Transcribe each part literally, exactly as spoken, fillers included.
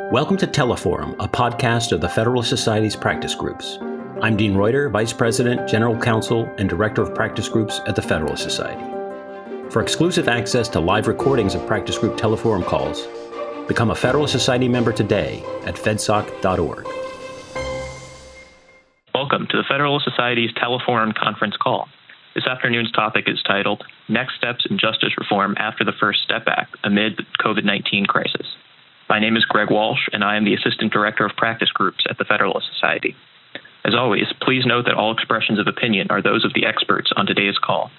Welcome to Teleforum, a podcast of the Federalist Society's practice groups. I'm Dean Reuter, Vice President, General Counsel, and Director of Practice Groups at the Federalist Society. For exclusive access to live recordings of practice group Teleforum calls, become a Federalist Society member today at fedsoc dot org. Welcome to the Federalist Society's Teleforum conference call. This afternoon's topic is titled, Next Steps in Justice Reform After the First Step Act Amid the COVID nineteen Crisis. My name is Greg Walsh, and I am the Assistant Director of Practice Groups at the Federalist Society. As always, please note that all expressions of opinion are those of the experts on today's call.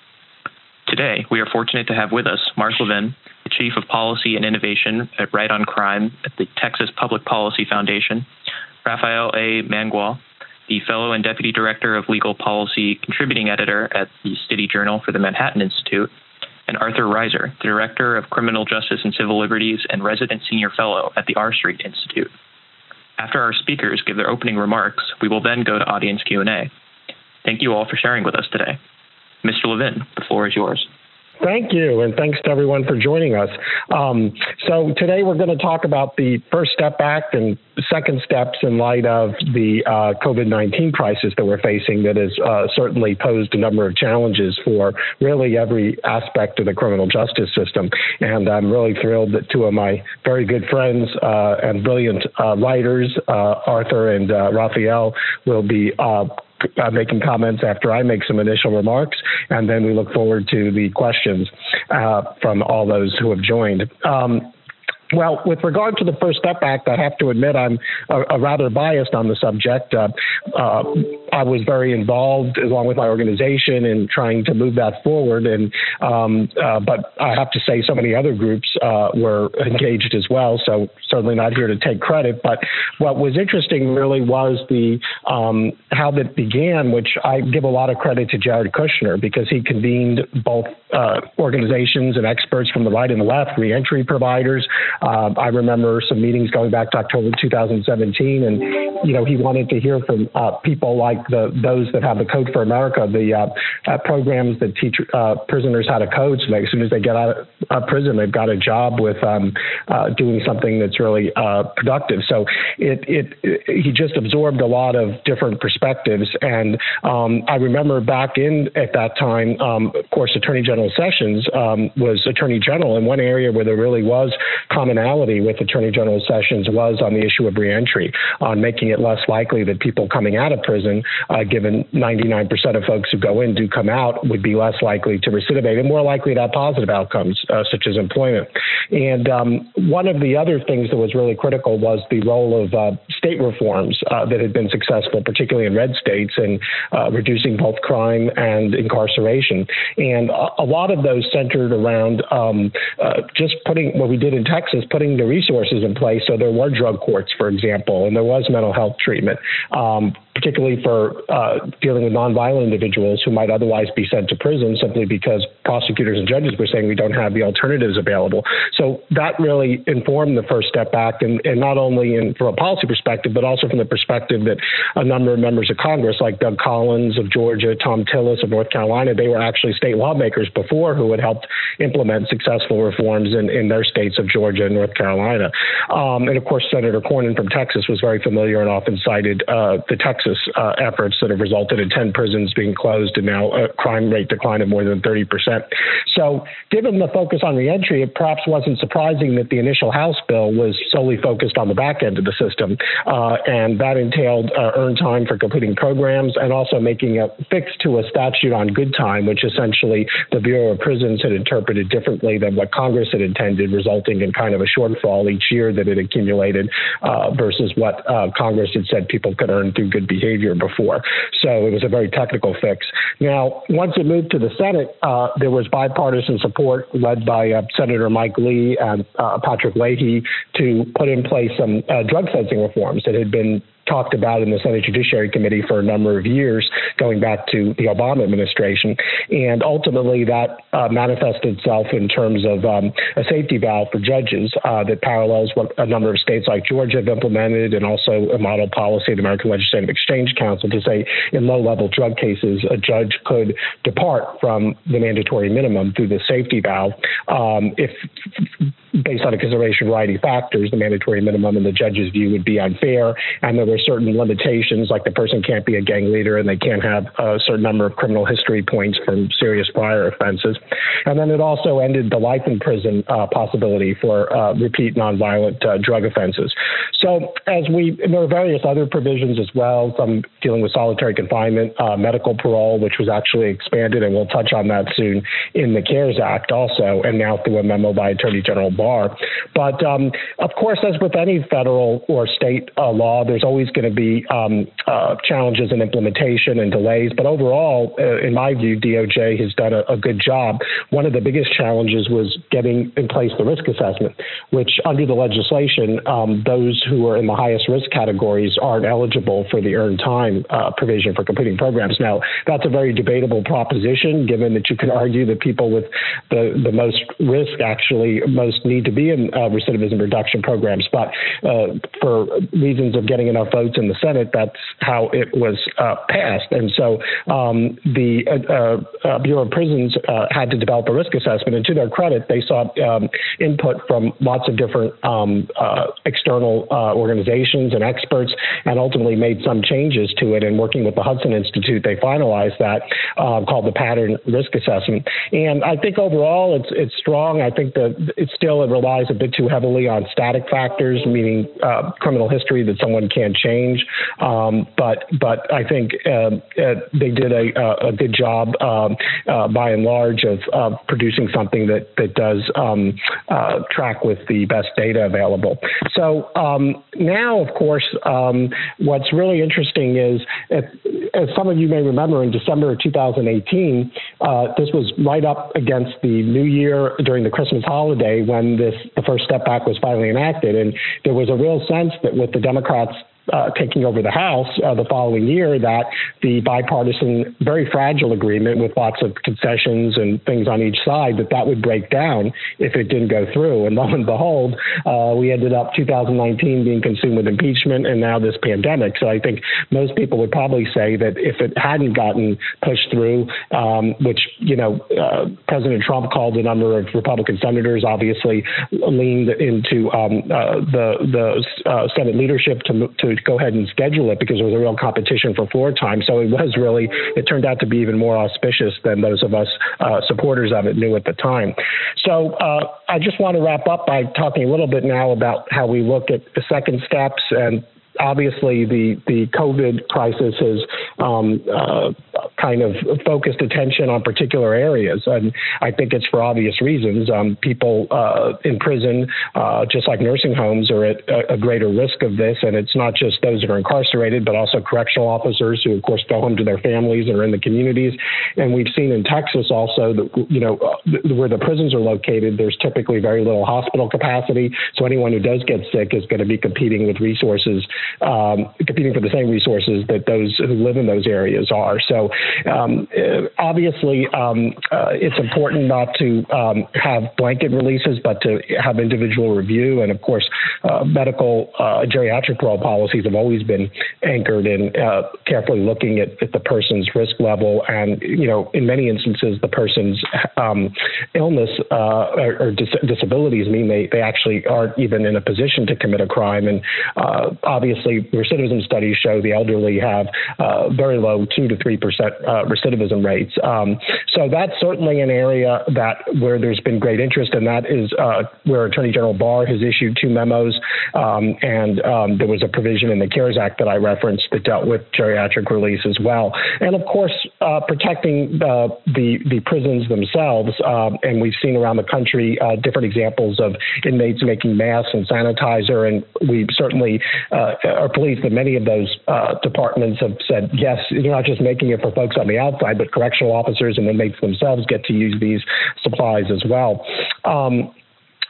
Today, we are fortunate to have with us Mark Levin, the Chief of Policy and Innovation at Right on Crime at the Texas Public Policy Foundation, Rafael A. Mangual, the Fellow and Deputy Director of Legal Policy Contributing Editor at the City Journal for the Manhattan Institute, and Arthur Reiser, the Director of Criminal Justice and Civil Liberties and Resident Senior Fellow at the R Street Institute. After our speakers give their opening remarks, we will then go to audience Q and A. Thank you all for sharing with us today. Mister Levin, the floor is yours. Thank you, and thanks to everyone for joining us. Um, so today we're going to talk about the First Step Act and second steps in light of the uh, COVID nineteen crisis that we're facing that has uh, certainly posed a number of challenges for really every aspect of the criminal justice system. And I'm really thrilled that two of my very good friends uh, and brilliant uh, writers, uh, Arthur and uh, Rafael, will be uh, Uh, making comments after I make some initial remarks, and then we look forward to the questions uh, from all those who have joined. Um, Well, with regard to the First Step Act, I have to admit I'm a, a rather biased on the subject. Uh, uh, I was very involved, along with my organization, in trying to move that forward. And um, uh, but I have to say, so many other groups uh, were engaged as well. So certainly not here to take credit. But what was interesting really was the um, how that began, which I give a lot of credit to Jared Kushner, because he convened both uh, organizations and experts from the right and the left, reentry providers. Uh, I remember some meetings going back to October two thousand seventeen, and you know he wanted to hear from uh, people like the those that have the Code for America, the uh, uh, programs that teach uh, prisoners how to code, so that as soon as they get out of uh, prison, they've got a job with um, uh, doing something that's really uh, productive. So it, it it he just absorbed a lot of different perspectives, and um, I remember back in at that time, um, of course, Attorney General Sessions um, was Attorney General, and one area where there really was commonality with Attorney General Sessions was on the issue of reentry, on making it less likely that people coming out of prison, uh, given ninety-nine percent of folks who go in do come out, would be less likely to recidivate and more likely to have positive outcomes, uh, such as employment. And um, one of the other things that was really critical was the role of uh, state reforms uh, that had been successful, particularly in red states, in uh, reducing both crime and incarceration. And a, a lot of those centered around um, uh, just putting what we did in Texas, putting the resources in place. So there were drug courts, for example, and there was mental health treatment, um, particularly for uh, dealing with nonviolent individuals who might otherwise be sent to prison simply because prosecutors and judges were saying we don't have the alternatives available. So that really informed the First Step Act, and, and not only in, from a policy perspective, but also from the perspective that a number of members of Congress, like Doug Collins of Georgia, Tom Tillis of North Carolina, they were actually state lawmakers before who had helped implement successful reforms in, in their states of Georgia and North Carolina. Um, and of course, Senator Cornyn from Texas was very familiar and often cited uh, the Texas uh, efforts that have resulted in ten prisons being closed and now a crime rate decline of more than thirty percent. So given the focus on reentry, it perhaps wasn't surprising that the initial House bill was solely focused on the back end of the system. Uh, and that entailed uh, earned time for completing programs and also making a fix to a statute on good time, which essentially the Bureau of Prisons had interpreted differently than what Congress had intended, resulting in kind of a shortfall each year that it accumulated uh, versus what uh, Congress had said people could earn through good behavior before. So it was a very technical fix. Now, once it moved to the Senate, uh, there was bipartisan support led by uh, Senator Mike Lee and uh, Patrick Leahy to put in place some uh, drug sentencing reforms that had been talked about in the Senate Judiciary Committee for a number of years, going back to the Obama administration. And ultimately, that uh, manifested itself in terms of um, a safety valve for judges uh, that parallels what a number of states like Georgia have implemented, and also a model policy of the American Legislative Exchange Council to say in low-level drug cases, a judge could depart from the mandatory minimum through the safety valve um, if, based on a consideration of a variety of factors, the mandatory minimum in the judge's view would be unfair, and there were certain limitations, like the person can't be a gang leader and they can't have a certain number of criminal history points from serious prior offenses. And then it also ended the life in prison uh, possibility for uh, repeat nonviolent uh, drug offenses. So as we, there are various other provisions as well, some dealing with solitary confinement, uh, medical parole, which was actually expanded, and we'll touch on that soon, in the CARES Act also, and now through a memo by Attorney General Barr. But um, of course, as with any federal or state uh, law, there's always going to be um, uh, challenges in implementation and delays. But overall, uh, in my view, D O J has done a, a good job. One of the biggest challenges was getting in place the risk assessment, which under the legislation, um, those who are in the highest risk categories aren't eligible for the earned time uh, provision for completing programs. Now, that's a very debatable proposition, given that you can argue that people with the, the most risk actually most need to be in uh, recidivism reduction programs. But uh, for reasons of getting enough votes in the Senate, that's how it was uh, passed. And so um, the uh, uh, Bureau of Prisons uh, had to develop a risk assessment. And to their credit, they sought um, input from lots of different um, uh, external uh, organizations and experts, and ultimately made some changes to it. And working with the Hudson Institute, they finalized that, uh, called the Pattern Risk Assessment. And I think overall it's it's strong. I think that it still it relies a bit too heavily on static factors, meaning uh, criminal history that someone can't change. Um, but but I think uh, uh, they did a, a good job um, uh, by and large of uh, producing something that that does um, uh, track with the best data available. So um, now, of course, um, what's really interesting is, if, as some of you may remember, in December of two thousand eighteen, uh, this was right up against the New Year during the Christmas holiday when this the First Step Back was finally enacted, and there was a real sense that with the Democrats Uh, taking over the House uh, the following year, that the bipartisan, very fragile agreement with lots of concessions and things on each side, that that would break down if it didn't go through. And lo and behold, uh, we ended up two thousand nineteen being consumed with impeachment and now this pandemic. So I think most people would probably say that if it hadn't gotten pushed through, um, which, you know, uh, President Trump called a number of Republican senators, obviously leaned into um, uh, the, the uh, Senate leadership to, to go ahead and schedule it because there was a real competition for floor time. So it was really, it turned out to be even more auspicious than those of us uh, supporters of it knew at the time. So uh, I just want to wrap up by talking a little bit now about how we look at the second steps. And obviously the, the COVID crisis has um, uh, kind of focused attention on particular areas. And I think it's for obvious reasons. Um, people uh, in prison, uh, just like nursing homes, are at a, a greater risk of this. And it's not just those that are incarcerated, but also correctional officers who, of course, go home to their families and are in the communities. And we've seen in Texas also that, you know, where the prisons are located, there's typically very little hospital capacity. So anyone who does get sick is going to be competing with resources Um, competing for the same resources that those who live in those areas are. So um, obviously, um, uh, it's important not to um, have blanket releases, but to have individual review. And of course, uh, medical uh, geriatric parole policies have always been anchored in uh, carefully looking at, at the person's risk level. And, you know, in many instances, the person's um, illness uh, or, or dis- disabilities mean they, they actually aren't even in a position to commit a crime. And uh, obviously, recidivism studies show the elderly have uh, very low two to three percent uh, recidivism rates. Um, so that's certainly an area that where there's been great interest, and that is uh, where Attorney General Barr has issued two memos, um, and um, there was a provision in the CARES Act that I referenced that dealt with geriatric release as well. And of course, uh, protecting the, the the prisons themselves, uh, and we've seen around the country uh, different examples of inmates making masks and sanitizer, and we certainly uh, are pleased that many of those uh, departments have said, yes, you're not just making it for folks on the outside, but correctional officers and inmates themselves get to use these supplies as well. Um,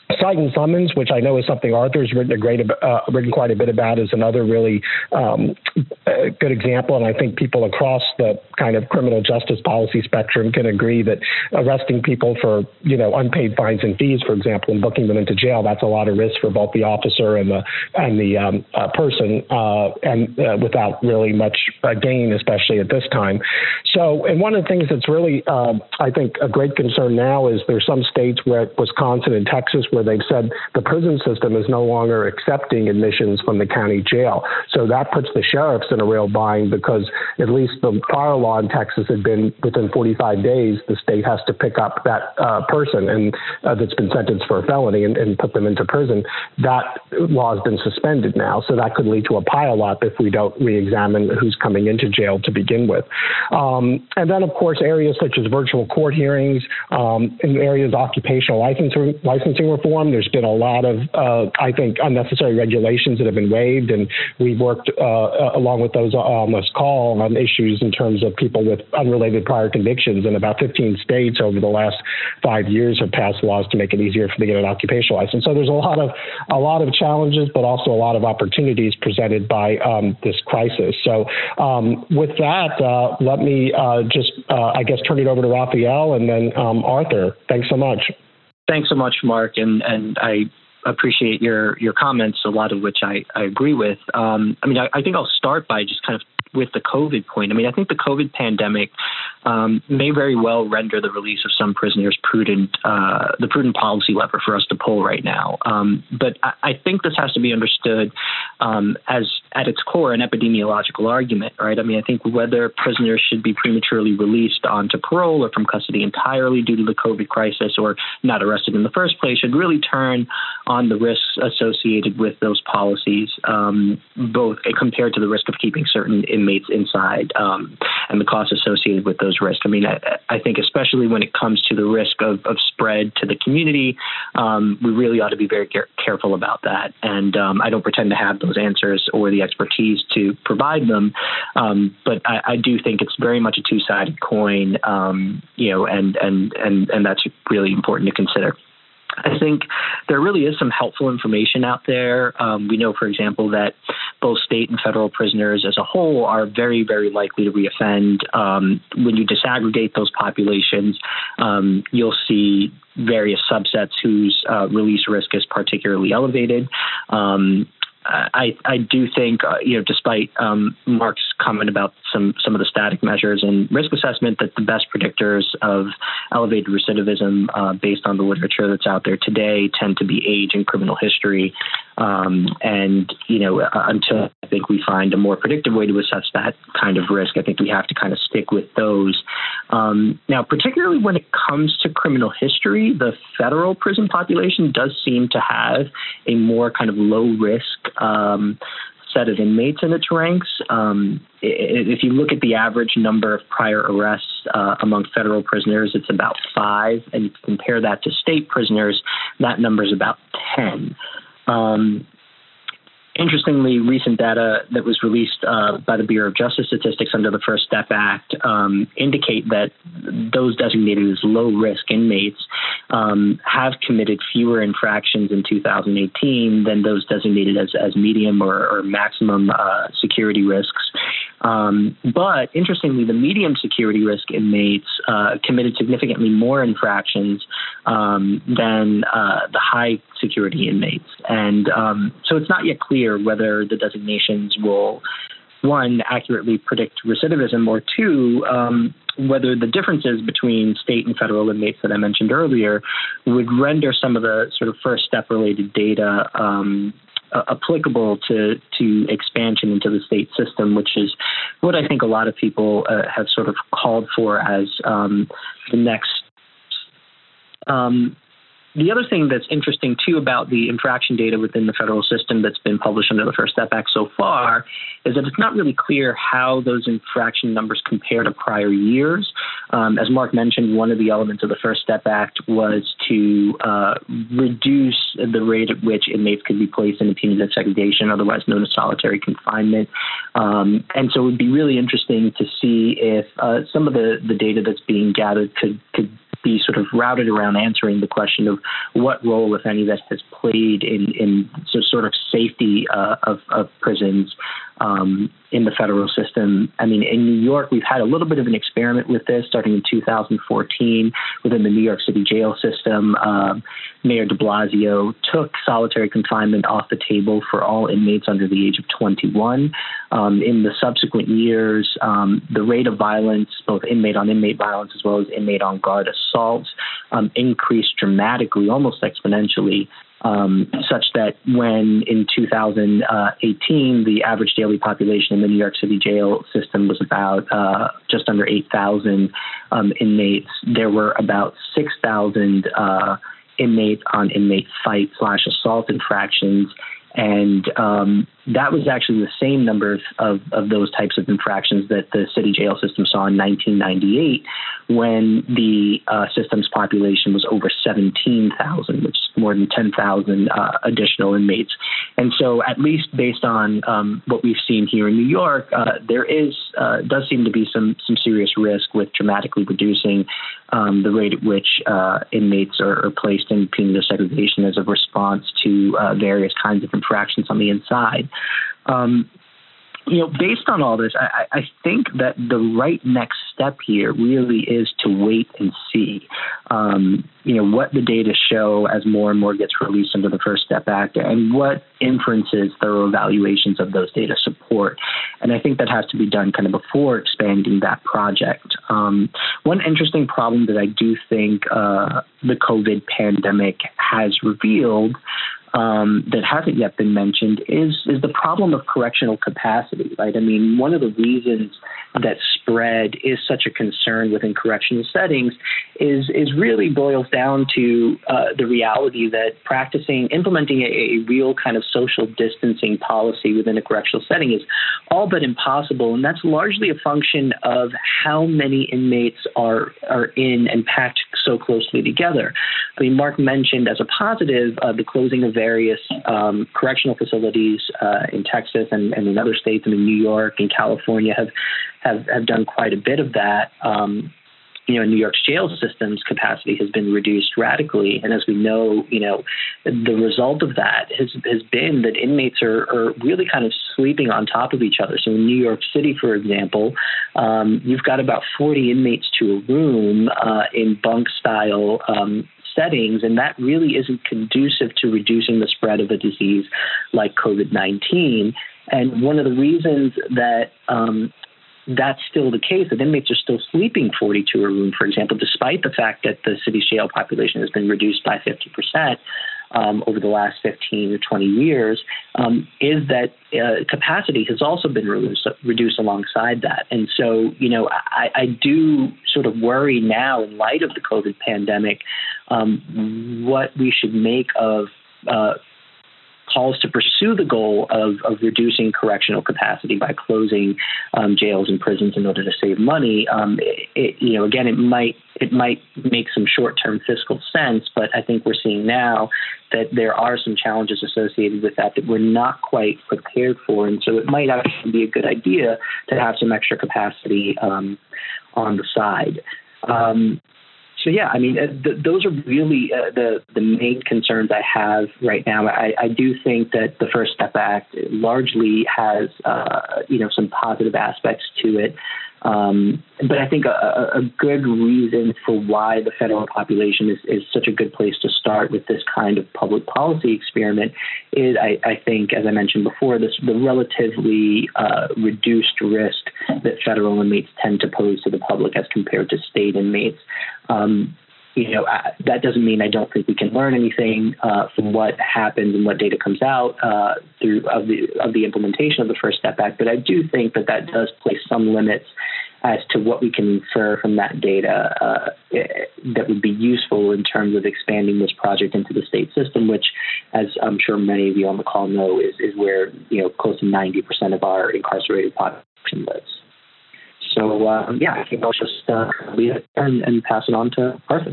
Cite and summons, which I know is something Arthur's written a great, uh, written quite a bit about, is another really um, good example. And I think people across the kind of criminal justice policy spectrum can agree that arresting people for, you know, unpaid fines and fees, for example, and booking them into jail, that's a lot of risk for both the officer and the and the um, uh, person, uh, and uh, without really much uh, gain, especially at this time. So, and one of the things that's really, uh, I think, a great concern now is there's some states where Wisconsin and Texas where they've said the prison system is no longer accepting admissions from the county jail. So that puts the sheriffs in a real bind, because at least the prior law in Texas had been within forty-five days, the state has to pick up that uh, person and uh, that's been sentenced for a felony and, and put them into prison. That law has been suspended now. So that could lead to a pileup if we don't re-examine who's coming into jail to begin with. Um, and then, of course, areas such as virtual court hearings, um, in areas of occupational licensing, licensing reform, there's been a lot of, uh, I think, unnecessary regulations that have been waived, and we've worked uh, along with those on this call on issues in terms of people with unrelated prior convictions. And about fifteen states over the last five years have passed laws to make it easier for them to get an occupational license. So there's a lot of a lot of challenges, but also a lot of opportunities presented by um, this crisis. So um, with that, uh, let me uh, just, uh, I guess, turn it over to Raphael and then um, Arthur. Thanks so much. Thanks so much, Mark, and, and I appreciate your, your comments, a lot of which I, I agree with. Um, I mean, I, I think I'll start by just kind of with the COVID point. I mean, I think the COVID pandemic um, may very well render the release of some prisoners prudent, uh, the prudent policy lever for us to pull right now. Um, but I, I think this has to be understood um, as, at its core, an epidemiological argument, right? I mean, I think whether prisoners should be prematurely released onto parole or from custody entirely due to the COVID crisis or not arrested in the first place should really turn on the risks associated with those policies, um, both compared to the risk of keeping certain inmates inside um, and the costs associated with those risks. I mean, I, I think especially when it comes to the risk of, of spread to the community, um, we really ought to be very care- careful about that. And um, I don't pretend to have those answers or the expertise to provide them, um, but I, I do think it's very much a two-sided coin, um, you know, and, and, and, and that's really important to consider. I think there really is some helpful information out there. Um, we know, for example, that both state and federal prisoners as a whole are very, very likely to reoffend. Um, when you disaggregate those populations, um, you'll see various subsets whose uh, release risk is particularly elevated. Um, I, I do think, uh, you know, despite um, Mark's comment about some, some of the static measures and risk assessment, that the best predictors of elevated recidivism uh, based on the literature that's out there today tend to be age and criminal history. Um, and, you know, uh, until I think we find a more predictive way to assess that kind of risk, I think we have to kind of stick with those. Um, now, particularly when it comes to criminal history, the federal prison population does seem to have a more kind of low risk um, set of inmates in its ranks. Um, if you look at the average number of prior arrests uh, among federal prisoners, it's about five. And if you compare that to state prisoners, that number is about ten. Um, Interestingly, recent data that was released uh, by the Bureau of Justice Statistics under the First Step Act um, indicate that those designated as low-risk inmates um, have committed fewer infractions in two thousand eighteen than those designated as, as medium or, or maximum uh, security risks. Um, but interestingly, the medium security risk inmates uh, committed significantly more infractions um, than uh, the high security inmates. And um, so it's not yet clear whether the designations will, one, accurately predict recidivism, or two, um, whether the differences between state and federal inmates that I mentioned earlier would render some of the sort of first step related data um, uh, applicable to, to expansion into the state system, which is what I think a lot of people uh, have sort of called for as um, the next um, The other thing that's interesting, too, about the infraction data within the federal system that's been published under the First Step Act so far is that it's not really clear how those infraction numbers compare to prior years. Um, as Mark mentioned, one of the elements of the First Step Act was to uh, reduce the rate at which inmates could be placed in punitive segregation, otherwise known as solitary confinement. Um, and so it would be really interesting to see if uh, some of the, the data that's being gathered could, could be sort of routed around answering the question of what role, if any, that has played in, in sort of safety uh, of, of prisons um, in the federal system. I mean, in New York, we've had a little bit of an experiment with this starting in two thousand fourteen within the New York City jail system. Um, Mayor de Blasio took solitary confinement off the table for all inmates under the age of twenty-one. Um, in the subsequent years, um, the rate of violence, both inmate on inmate violence as well as inmate on guard assaults, um, increased dramatically, almost exponentially. Um, such that when in two thousand eighteen, the average daily population in the New York City jail system was about uh, just under eight thousand um, inmates, there were about six thousand uh, inmate on inmate fight slash assault infractions. And um, that was actually the same number of, of those types of infractions that the city jail system saw in nineteen ninety-eight, when the uh, system's population was over seventeen thousand, which is more than ten thousand uh, additional inmates. And so, at least based on um, what we've seen here in New York, uh, there is uh, does seem to be some some serious risk with dramatically reducing um, the rate at which uh, inmates are, are placed in punitive segregation as a response to uh, various kinds of infractions on the inside. Um, you know, based on all this, I, I think that the right next step here really is to wait and see, um, you know, what the data show as more and more gets released under the First Step Act, and what inferences, thorough evaluations of those data support. And I think that has to be done kind of before expanding that project. Um, one interesting problem that I do think uh, the COVID pandemic has revealed Um, that hasn't yet been mentioned is is the problem of correctional capacity, right? I mean, one of the reasons that spread is such a concern within correctional settings is is really boils down to uh, the reality that practicing, implementing a, a real kind of social distancing policy within a correctional setting is all but impossible, and that's largely a function of how many inmates are are in and packed so closely together. I mean, Mark mentioned as a positive uh, the closing of various um, correctional facilities uh, in Texas and, and in other states. I mean, New York and California have have, have done quite a bit of that. Um, you know, New York's jail system's capacity has been reduced radically. And as we know, you know, the result of that has, has been that inmates are, are really kind of sleeping on top of each other. So in New York City, for example, um, you've got about forty inmates to a room uh, in bunk style um settings, and that really isn't conducive to reducing the spread of a disease like COVID nineteen. And one of the reasons that um, that's still the case, that inmates are still sleeping forty to a room, for example, despite the fact that the city's jail population has been reduced by fifty percent um, over the last fifteen or twenty years, um, is that uh, capacity has also been reduced, reduced alongside that. And so, you know, I, I do sort of worry now in light of the COVID pandemic, um, what we should make of uh, calls to pursue the goal of, of reducing correctional capacity by closing um, jails and prisons in order to save money. Um, it, it, you know, again, it might it might make some short-term fiscal sense, but I think we're seeing now that there are some challenges associated with that that we're not quite prepared for, and so it might actually be a good idea to have some extra capacity um, on the side. Um, So, yeah, I mean, uh, th- those are really uh, the, the main concerns I have right now. I, I do think that the First Step Act largely has, uh, you know, some positive aspects to it. Um, but I think a, a good reason for why the federal population is, is such a good place to start with this kind of public policy experiment is, I, I think, as I mentioned before, this the relatively uh, reduced risk that federal inmates tend to pose to the public as compared to state inmates. Um, you know, I, that doesn't mean I don't think we can learn anything uh, from what happens and what data comes out uh, through of the of the implementation of the First Step Act. But I do think that that does place some limits as to what we can infer from that data uh, that would be useful in terms of expanding this project into the state system, which, as I'm sure many of you on the call know, is, is where, you know, close to ninety percent of our incarcerated population lives. So, um, yeah, I think I'll just uh, leave it and, and pass it on to Arthur.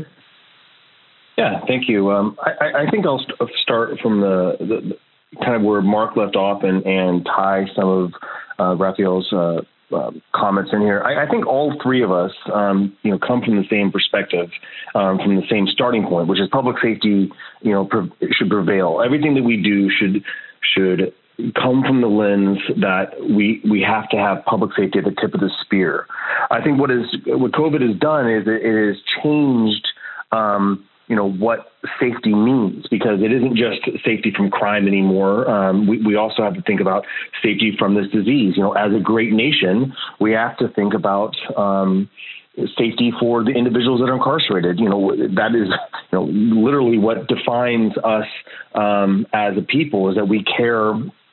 Yeah, thank you. Um, I, I think I'll st- start from the, the kind of where Mark left off and, and tie some of uh, Raphael's uh, uh, comments in here. I, I think all three of us, um, you know, come from the same perspective, um, from the same starting point, which is public safety, you know, pre- should prevail. Everything that we do should should come from the lens that we we have to have public safety at the tip of the spear. I think what is what COVID has done is it, it has changed, um, you know, what safety means, because it isn't just safety from crime anymore. Um, we, we also have to think about safety from this disease. You know, as a great nation, we have to think about um, safety for the individuals that are incarcerated. You know, that is, you know, literally what defines us um, as a people, is that we care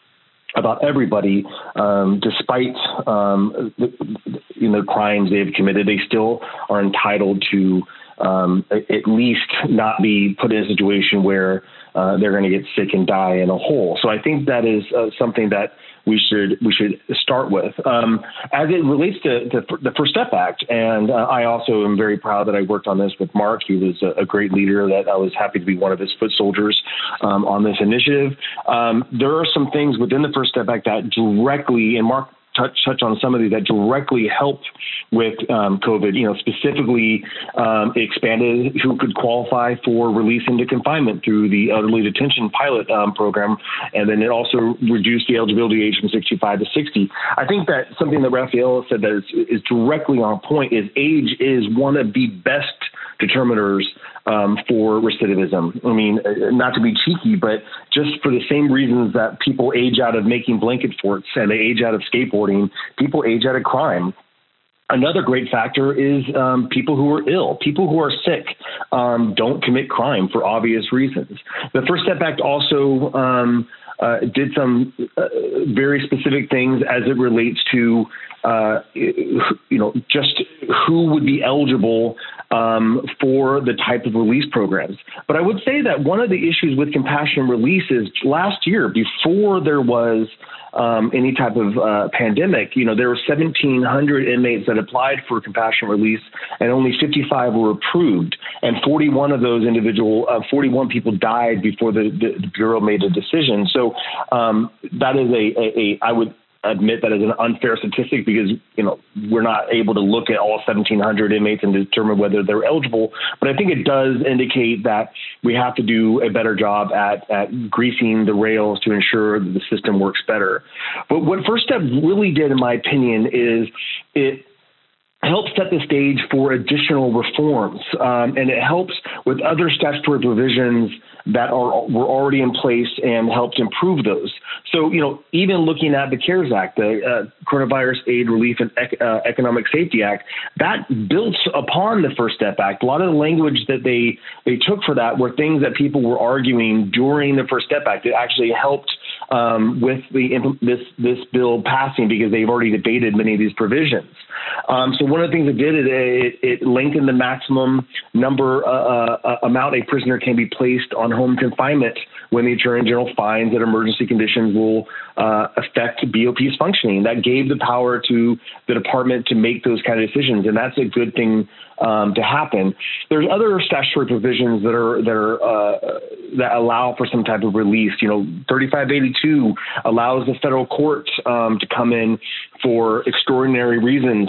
about everybody, um, despite um, the, you know, crimes they've committed. They still are entitled to um, at least not be put in a situation where uh, they're going to get sick and die in a hole. So I think that is uh, something that we should we should start with. Um, as it relates to, to the First Step Act, and uh, I also am very proud that I worked on this with Mark. He was a, a great leader that I was happy to be one of his foot soldiers um, on this initiative. Um, there are some things within the First Step Act that directly, and Mark touch touch on some of these, that directly help with um, COVID. You know, specifically um, expanded who could qualify for release into confinement through the elderly detention pilot um, program, and then it also reduced the eligibility age from sixty-five to sixty. I think that something that Raphael said that is, is directly on point is age is one of the best determiners um, for recidivism. I mean, not to be cheeky, but just for the same reasons that people age out of making blanket forts and they age out of skateboarding, people age out of crime. Another great factor is um, people who are ill, people who are sick, um, don't commit crime for obvious reasons. The First Step Act also um, uh, did some uh, very specific things as it relates to, uh, you know, just who would be eligible um, for the type of release programs. But I would say that one of the issues with compassionate release is last year, before there was Um, any type of uh, pandemic, you know, there were seventeen hundred inmates that applied for compassionate release, and only fifty-five were approved. And forty-one of those individual, uh, forty-one people died before the, the, the Bureau made a decision. So um, that is a, a, a, I would admit that is an unfair statistic, because, you know, we're not able to look at all seventeen hundred inmates and determine whether they're eligible. But I think it does indicate that we have to do a better job at, at greasing the rails to ensure that the system works better. But what First Step really did, in my opinion, is it helps set the stage for additional reforms, um, and it helps with other statutory provisions that are were already in place and helped improve those. So, you know, even looking at the CARES Act, the uh, Coronavirus Aid, Relief, and Ec- uh, Economic Safety Act, that built upon the First Step Act. A lot of the language that they they took for that were things that people were arguing during the First Step Act. It actually helped um, with the this this bill passing, because they've already debated many of these provisions. Um, so one of the things it did is it, it lengthened the maximum number uh, uh, amount a prisoner can be placed on home confinement when the Attorney General finds that emergency conditions will uh, affect B O P's functioning. That gave the power to the department to make those kind of decisions, and that's a good thing um, to happen. There's other statutory provisions that are that are uh, that allow for some type of release. You know, thirty-five eighty-two allows the federal court um, to come in for extraordinary reasons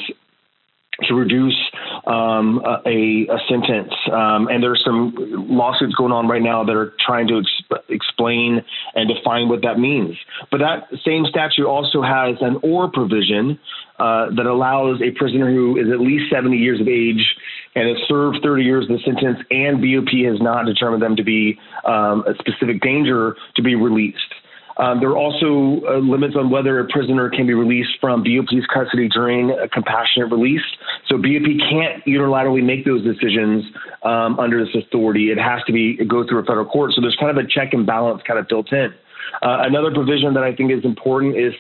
to reduce um, a, a sentence. Um, and there's some lawsuits going on right now that are trying to ex- explain and define what that means. But that same statute also has an or provision uh, that allows a prisoner who is at least seventy years of age and has served thirty years of the sentence, and B O P has not determined them to be um, a specific danger, to be released. Um, there are also uh, limits on whether a prisoner can be released from B O P's custody during a compassionate release. So B O P can't unilaterally make those decisions um, under this authority. It has to be go through a federal court. So there's kind of a check and balance kind of built in. Uh, another provision that I think is important is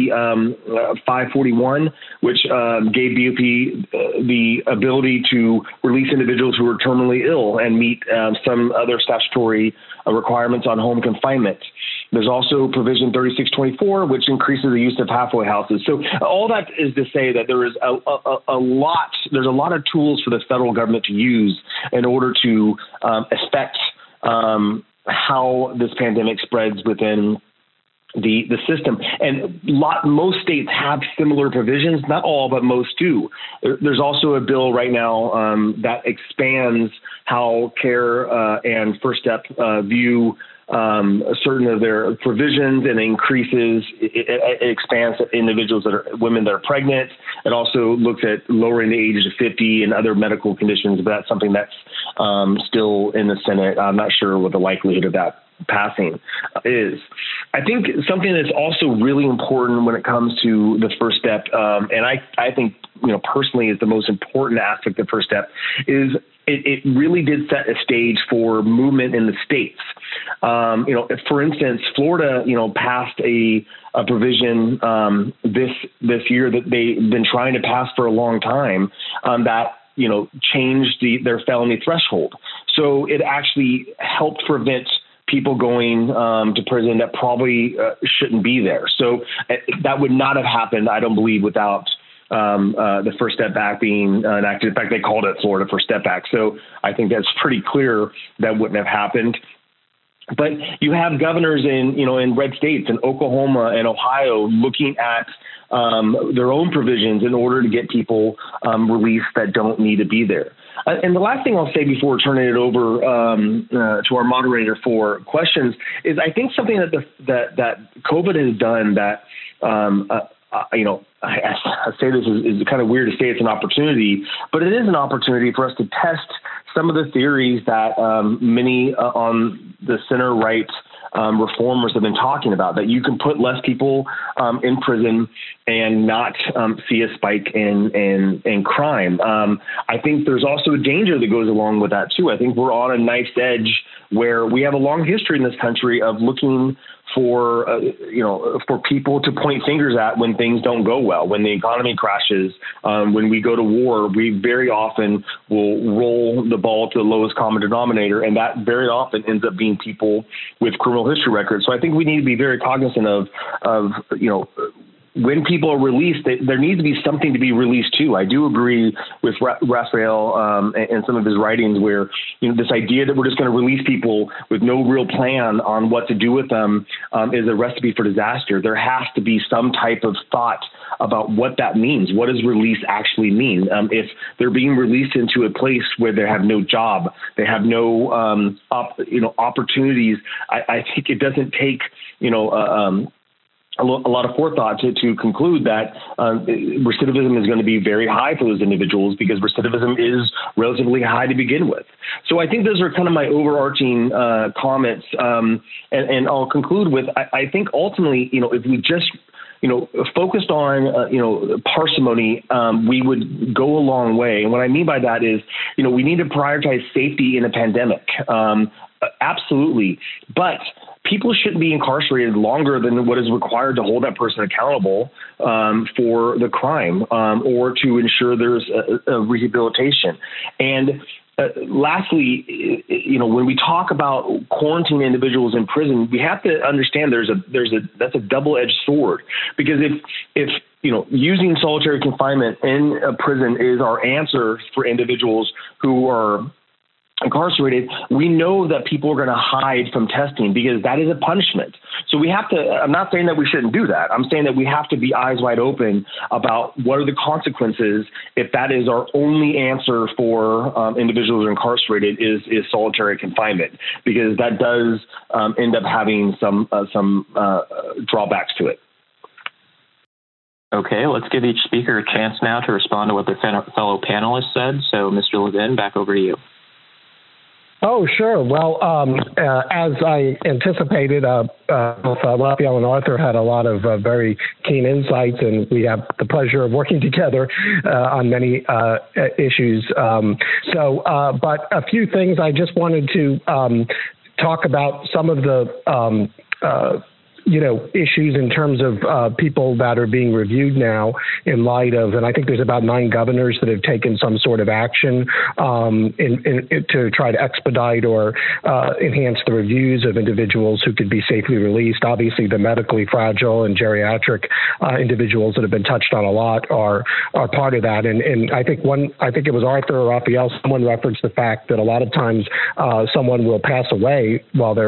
sixty-five forty-one, which um, gave B O P uh, the ability to release individuals who are terminally ill and meet um, some other statutory uh, requirements on home confinement. There's also provision thirty-six twenty-four, which increases the use of halfway houses. So all that is to say that there is a, a, a lot, there's a lot of tools for the federal government to use in order to um, affect um, how this pandemic spreads within the the system. And lot, most states have similar provisions, not all, but most do. There's also a bill right now um, that expands how CARE uh, and First Step uh, view um, certain of their provisions, and increases, it, it expands to individuals that are women that are pregnant. It also looks at lowering the age to fifty and other medical conditions, but that's something that's um, still in the Senate. I'm not sure what the likelihood of that passing is. I think something that's also really important when it comes to the First Step, um, and I, I think, you know, personally is the most important aspect of First Step, is it, it really did set a stage for movement in the states. Um, you know, for instance, Florida, you know, passed a, a provision um, this this year that they've been trying to pass for a long time, um, that you know changed the, their felony threshold. So it actually helped prevent people going um, to prison that probably uh, shouldn't be there. So uh, that would not have happened, I don't believe, without um, uh, the First Step Act being uh, enacted. In fact, they called it Florida First Step Act. So I think that's pretty clear that wouldn't have happened. But you have governors in, you know, in red states, in Oklahoma and Ohio, looking at um, their own provisions in order to get people um, released that don't need to be there. Uh, and the last thing I'll say before turning it over um, uh, to our moderator for questions is I think something that the, that that COVID has done that um, uh, uh, you know I, I say this is, is kind of weird to say it's an opportunity, but it is an opportunity for us to test some of the theories that um, many uh, on the center right um, reformers have been talking about, that you can put less people um, in prison and not um, see a spike in in, in crime. Um, I think there's also a danger that goes along with that too. I think we're on a knife's edge where we have a long history in this country of looking for, uh, you know, for people to point fingers at when things don't go well, when the economy crashes, um, when we go to war. We very often will roll the ball to the lowest common denominator, and that very often ends up being people with criminal history records. So I think we need to be very cognizant of, of you know, when people are released, they, there needs to be something to be released too. I do agree with Ra- Raphael um, and, and some of his writings where, you know, this idea that we're just going to release people with no real plan on what to do with them um, is a recipe for disaster. There has to be some type of thought about what that means. What does release actually mean? Um, if they're being released into a place where they have no job, they have no um, op- you know opportunities, I, I think it doesn't take you know. Uh, um, a lot of forethought to, to conclude that uh, recidivism is going to be very high for those individuals, because recidivism is relatively high to begin with. So I think those are kind of my overarching uh, comments. Um, and, and I'll conclude with, I, I think ultimately, you know, if we just, you know, focused on, uh, you know, parsimony, um, we would go a long way. And what I mean by that is, you know, we need to prioritize safety in a pandemic. Um, absolutely. But people shouldn't be incarcerated longer than what is required to hold that person accountable um, for the crime um, or to ensure there's a, a rehabilitation. And uh, lastly, you know, when we talk about quarantining individuals in prison, we have to understand there's a there's a that's a double-edged sword, because if if you know using solitary confinement in a prison is our answer for individuals who are incarcerated, we know that people are going to hide from testing because that is a punishment. So we have to, I'm not saying that we shouldn't do that. I'm saying that we have to be eyes wide open about what are the consequences if that is our only answer for um, individuals who are incarcerated is, is solitary confinement, because that does um, end up having some, uh, some uh, drawbacks to it. Okay, let's give each speaker a chance now to respond to what their fellow panelists said. So Mister Levin, back over to you. Oh, sure. Well, um, uh, as I anticipated, uh, uh, both uh, Raphael and Arthur had a lot of uh, very keen insights, and we have the pleasure of working together uh, on many uh, issues. Um, so, uh, but a few things I just wanted to um, talk about some of the um, uh, you know, issues in terms of uh, people that are being reviewed now in light of, and I think there's about nine governors that have taken some sort of action um, in, in, in, to try to expedite or uh, enhance the reviews of individuals who could be safely released. Obviously, the medically fragile and geriatric uh, individuals that have been touched on a lot are are part of that. And, and I think one, I think it was Arthur or Raphael, someone referenced the fact that a lot of times uh, someone will pass away while they're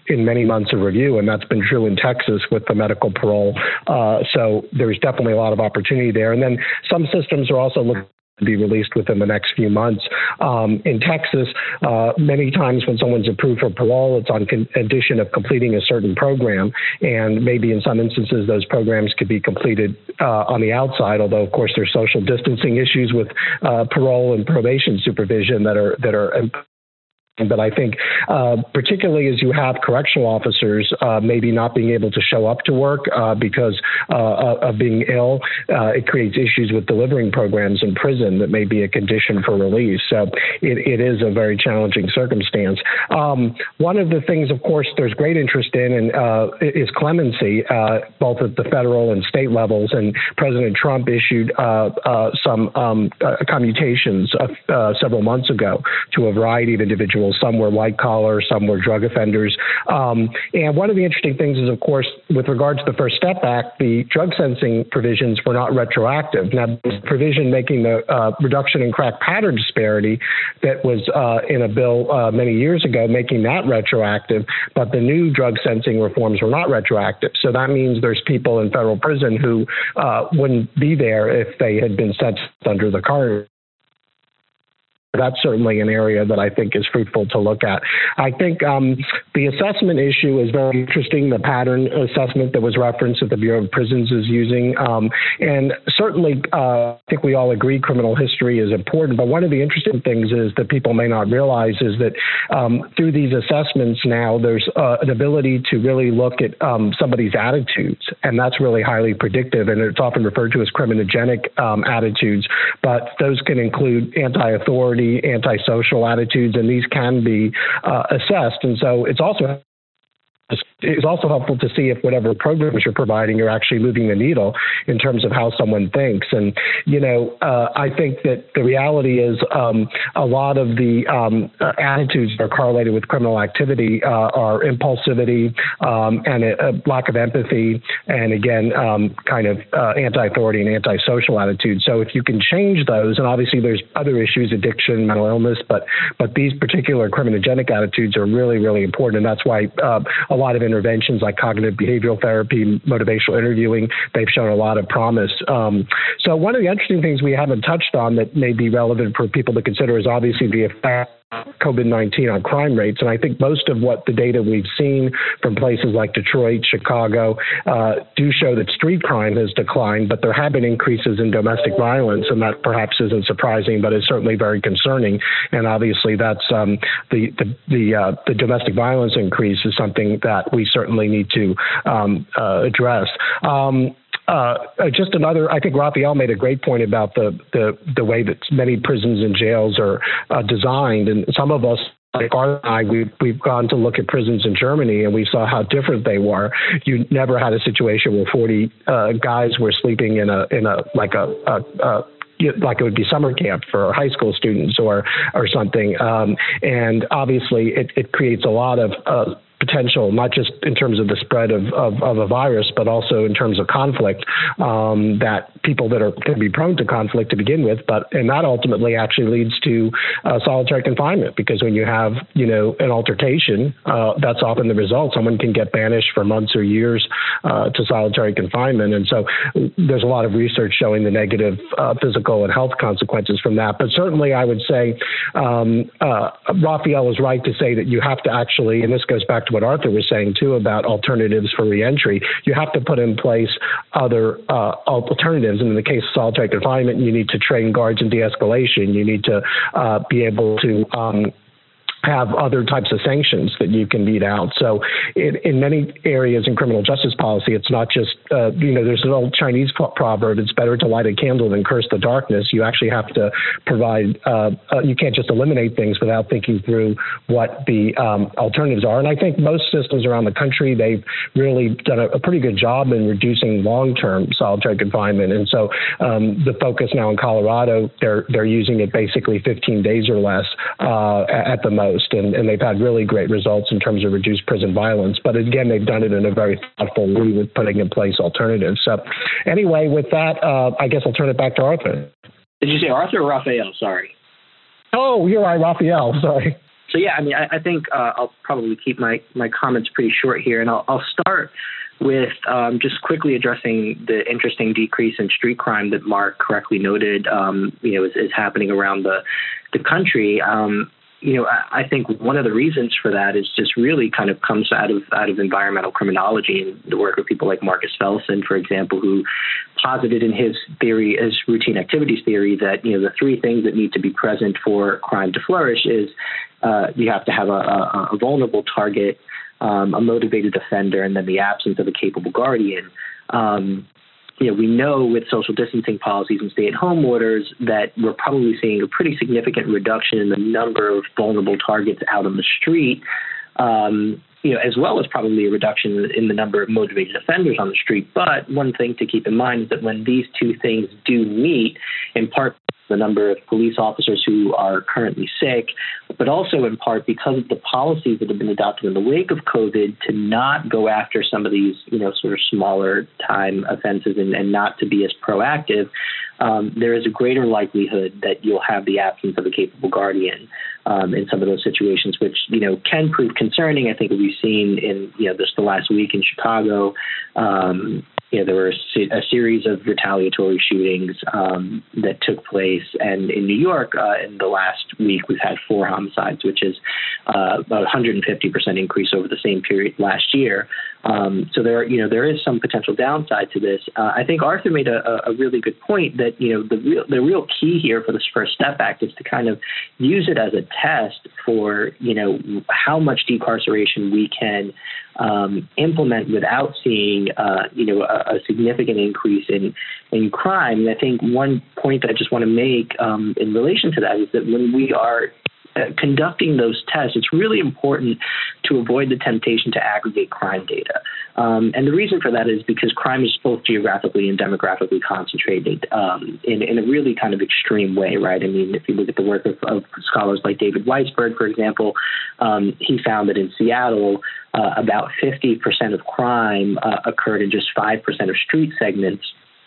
in many months of review, and that's been true in Texas with the medical parole. Uh, so there's definitely a lot of opportunity there. And then some systems are also looking to be released within the next few months. Um, in Texas, uh, many times when someone's approved for parole, it's on condition of completing a certain program, and maybe in some instances those programs could be completed uh, on the outside. Although, of course, there's social distancing issues with uh, parole and probation supervision that are that are. But I think uh, particularly as you have correctional officers uh, maybe not being able to show up to work uh, because uh, of being ill, uh, it creates issues with delivering programs in prison that may be a condition for release. So it, it is a very challenging circumstance. Um, one of the things, of course, there's great interest in and uh, is clemency, uh, both at the federal and state levels. And President Trump issued uh, uh, some um, uh, commutations uh, uh, several months ago to a variety of individuals. Some were white collar, some were drug offenders. Um, and one of the interesting things is, of course, with regard to the First Step Act, the drug sentencing provisions were not retroactive. Now, the provision making the uh, reduction in crack pattern disparity that was uh, in a bill uh, many years ago, making that retroactive, but the new drug sentencing reforms were not retroactive. So that means there's people in federal prison who uh, wouldn't be there if they had been sentenced under the current. That's certainly an area that I think is fruitful to look at. I think um, the assessment issue is very interesting. The pattern assessment that was referenced that the Bureau of Prisons is using. Um, and certainly, uh, I think we all agree criminal history is important. But one of the interesting things is that people may not realize is that um, through these assessments now, there's uh, an ability to really look at um, somebody's attitudes. And that's really highly predictive. And it's often referred to as criminogenic um, attitudes. But those can include anti-authority, antisocial attitudes, and these can be uh, assessed. And so it's also it's also helpful to see if whatever programs you're providing are actually moving the needle in terms of how someone thinks. And, you know, uh, I think that the reality is um, a lot of the um, uh, attitudes that are correlated with criminal activity uh, are impulsivity um, and a, a lack of empathy, and again, um, kind of uh, anti-authority and antisocial attitudes. So if you can change those, and obviously there's other issues, addiction, mental illness, but but these particular criminogenic attitudes are really, really important. And that's why uh, a lot of interventions like cognitive behavioral therapy, motivational interviewing, they've shown a lot of promise. Um, so one of the interesting things we haven't touched on that may be relevant for people to consider is obviously the effect COVID nineteen on crime rates. And I think most of what the data we've seen from places like Detroit, Chicago, uh, do show that street crime has declined, but there have been increases in domestic violence, and that perhaps isn't surprising, but is certainly very concerning. And obviously that's um, the, the, the, uh, the domestic violence increase is something that we certainly need to um, uh, address. Um, Uh, just another, I think Raphael made a great point about the, the, the way that many prisons and jails are uh, designed. And some of us, like Arthur and I, we've, we've gone to look at prisons in Germany, and we saw how different they were. You never had a situation where forty uh, guys were sleeping in a, in a like a, a, a like it would be summer camp for high school students or or something. Um, and obviously it, it creates a lot of uh, potential, not just in terms of the spread of, of, of a virus, but also in terms of conflict, um, that people that are can be prone to conflict to begin with, but and that ultimately actually leads to uh, solitary confinement, because when you have, you know, an altercation, uh, that's often the result. Someone can get banished for months or years uh, to solitary confinement. And so there's a lot of research showing the negative uh, physical and health consequences from that. But certainly I would say um, uh, Raphael is right to say that you have to actually, and this goes back to what Arthur was saying too about alternatives for reentry, you have to put in place other uh, alternatives. And in the case of solitary confinement, you need to train guards in de-escalation. You need to uh, be able to um, have other types of sanctions that you can mete out. So in, in many areas in criminal justice policy, it's not just, uh, you know, there's an old Chinese proverb, it's better to light a candle than curse the darkness. You actually have to provide, uh, uh, you can't just eliminate things without thinking through what the um, alternatives are. And I think most systems around the country, they've really done a, a pretty good job in reducing long-term solitary confinement. And so um, the focus now in Colorado, they're, they're using it basically fifteen days or less uh, at the most. And, and they've had really great results in terms of reduced prison violence. But again, they've done it in a very thoughtful way with putting in place alternatives. So anyway, with that, uh, I guess I'll turn it back to Arthur. Did you say Arthur or Raphael? Sorry. Oh, you're right, Raphael. Sorry. so yeah, I mean, I, I think uh, I'll probably keep my, my comments pretty short here, and I'll, I'll start with um, just quickly addressing the interesting decrease in street crime that Mark correctly noted, um, you know, is, is happening around the the country. Um, you know, I, I think one of the reasons for that is just really kind of comes out of out of environmental criminology and the work of people like Marcus Felsen, for example, who posited in his theory, his routine activities theory, that, you know, the three things that need to be present for crime to flourish is uh, you have to have a, a, a vulnerable target, Um, a motivated offender, and then the absence of a capable guardian. Um, you know, we know with social distancing policies and stay-at-home orders that we're probably seeing a pretty significant reduction in the number of vulnerable targets out on the street, um, you know, as well as probably a reduction in the number of motivated offenders on the street. But one thing to keep in mind is that when these two things do meet, in part the number of police officers who are currently sick, but also in part because of the policies that have been adopted in the wake of COVID to not go after some of these, you know, sort of smaller time offenses and, and not to be as proactive, um, there is a greater likelihood that you'll have the absence of a capable guardian um, in some of those situations, which, you know, can prove concerning. I think we've seen in, you know, just the last week in Chicago, um, you know, there were a, se- a series of retaliatory shootings um, that took place. And in New York, uh, in the last week, we've had four homicides, which is uh, about one hundred fifty percent increase over the same period last year. Um, so there, you know, there is some potential downside to this. Uh, I think Arthur made a, a really good point that, you know, the real the real key here for this First Step Act is to kind of use it as a test for, you know, how much decarceration we can um, implement without seeing, uh, you know, a, a significant increase in in crime. And I think one point that I just want to make um, in relation to that is that when we are Uh, conducting those tests, it's really important to avoid the temptation to aggregate crime data. Um, and the reason for that is because crime is both geographically and demographically concentrated um, in, in a really kind of extreme way, right? I mean, if you look at the work of, of scholars like David Weisberg, for example, um, he found that in Seattle, uh, about fifty percent of crime uh, occurred in just five percent of street segments.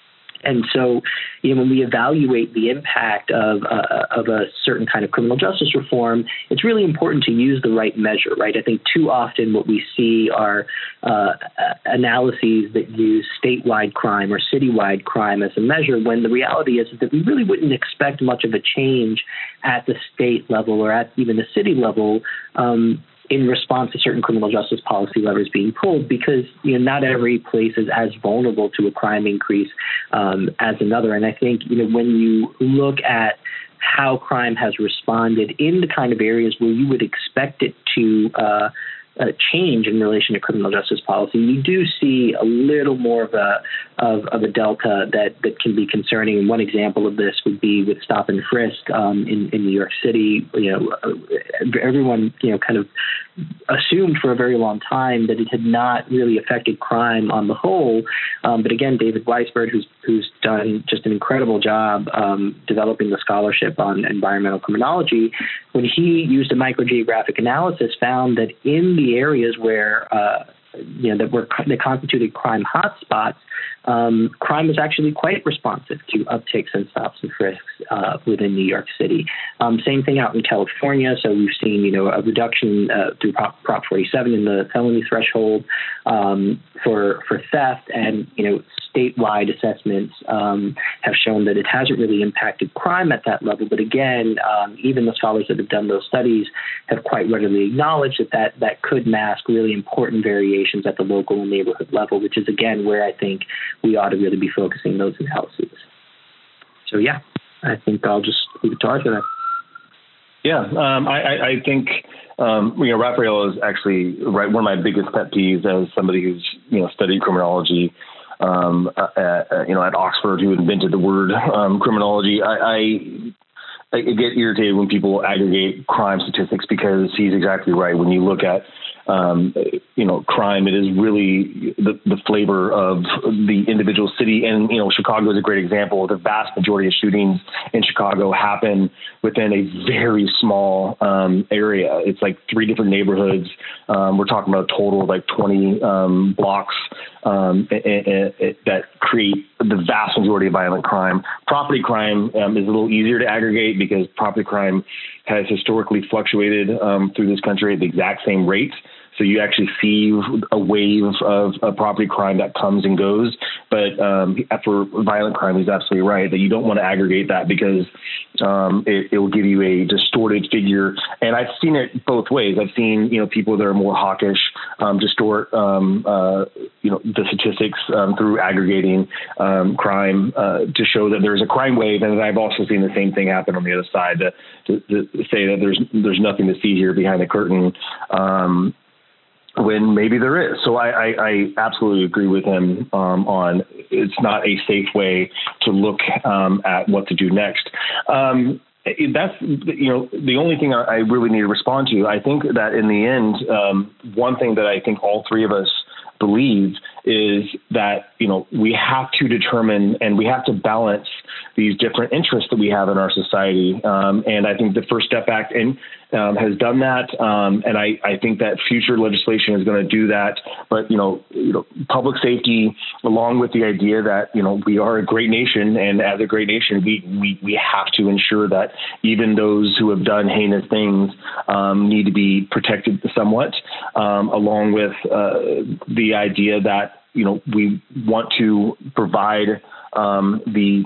And so, you know, when we evaluate the impact of uh, of a certain kind of criminal justice reform, it's really important to use the right measure, right? I think too often what we see are uh, analyses that use statewide crime or citywide crime as a measure, when the reality is that we really wouldn't expect much of a change at the state level or at even the city level um, in response to certain criminal justice policy levers being pulled, because, you know, not every place is as vulnerable to a crime increase um, as another. And I think, you know, when you look at how crime has responded in the kind of areas where you would expect it to uh, uh, change in relation to criminal justice policy, you do see a little more of a of, of a delta that, that can be concerning. And one example of this would be with stop and frisk um, in, in New York City. You know, everyone, you know, kind of assumed for a very long time that it had not really affected crime on the whole. Um, but again, David Weisberg, who's who's done just an incredible job um, developing the scholarship on environmental criminology, when he used a microgeographic analysis, found that in the areas where uh, you know that were that constituted crime hotspots, um, crime was actually quite responsive to upticks and stops and frisks uh, within New York City. Um, same thing out in California. So we've seen, you know, a reduction uh, through Prop, Prop forty-seven in the felony threshold um, for for theft, and, you know, statewide assessments um, have shown that it hasn't really impacted crime at that level. But again, um, even the scholars that have done those studies have quite readily acknowledged that, that that could mask really important variations at the local and neighborhood level, which is, again, where I think we ought to really be focusing those analyses. So, yeah, I think I'll just leave it to Arthur there. Yeah, um, I, I think, um, you know, Raphael is actually right. One of my biggest pet peeves as somebody who's, you know, studied criminology, um, at, you know, at Oxford, who invented the word um, criminology. I, I, I get irritated when people aggregate crime statistics, because he's exactly right. When you look at Um, you know, crime, it is really the, the flavor of the individual city. And, you know, Chicago is a great example. The vast majority of shootings in Chicago happen within a very small um, area. It's like three different neighborhoods. Um, we're talking about a total of like twenty um, blocks um, and, and, and that create the vast majority of violent crime. Property crime um, is a little easier to aggregate, because property crime has historically fluctuated um, through this country at the exact same rate. So you actually see a wave of, of property crime that comes and goes. But um, for violent crime, he's absolutely right that you don't want to aggregate that because um, it, it will give you a distorted figure. And I've seen it both ways. I've seen, you know, people that are more hawkish um, distort, um, uh, you know, the statistics um, through aggregating um, crime uh, to show that there's a crime wave. And I've also seen the same thing happen on the other side to, to, to say that there's there's nothing to see here behind the curtain. Um, when maybe there is. So I, I, I absolutely agree with him um, on it's not a safe way to look um, at what to do next. Um, that's, you know, the only thing I, I really need to respond to. I think that in the end, um, one thing that I think all three of us believe is that, you know, we have to determine and we have to balance these different interests that we have in our society. Um, and I think the First Step Act and, um, has done that. Um, and I, I think that future legislation is going to do that. But, you know, you know, public safety, along with the idea that, you know, we are a great nation, and as a great nation, we, we, we have to ensure that even those who have done heinous things um, need to be protected somewhat, um, along with uh, the idea that, you know, we want to provide um, the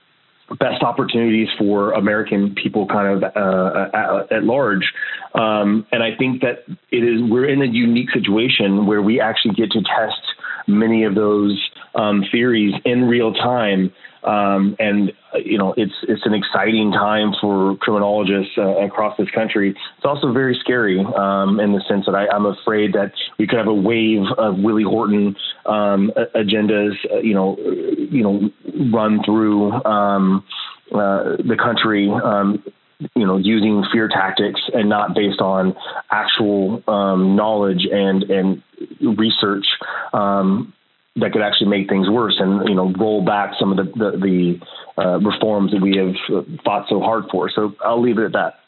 best opportunities for American people kind of uh, at, at large. Um, and I think that it is, we're in a unique situation where we actually get to test many of those um, theories in real time. Um, and, uh, you know, it's, it's an exciting time for criminologists uh, across this country. It's also very scary um, in the sense that I, I'm afraid that we could have a wave of Willie Horton um, agendas, uh, you know, you know, run through um, uh, the country, um, you know, using fear tactics and not based on actual um, knowledge and, and research um, that could actually make things worse and, you know, roll back some of the, the, the uh, reforms that we have fought so hard for. So I'll leave it at that.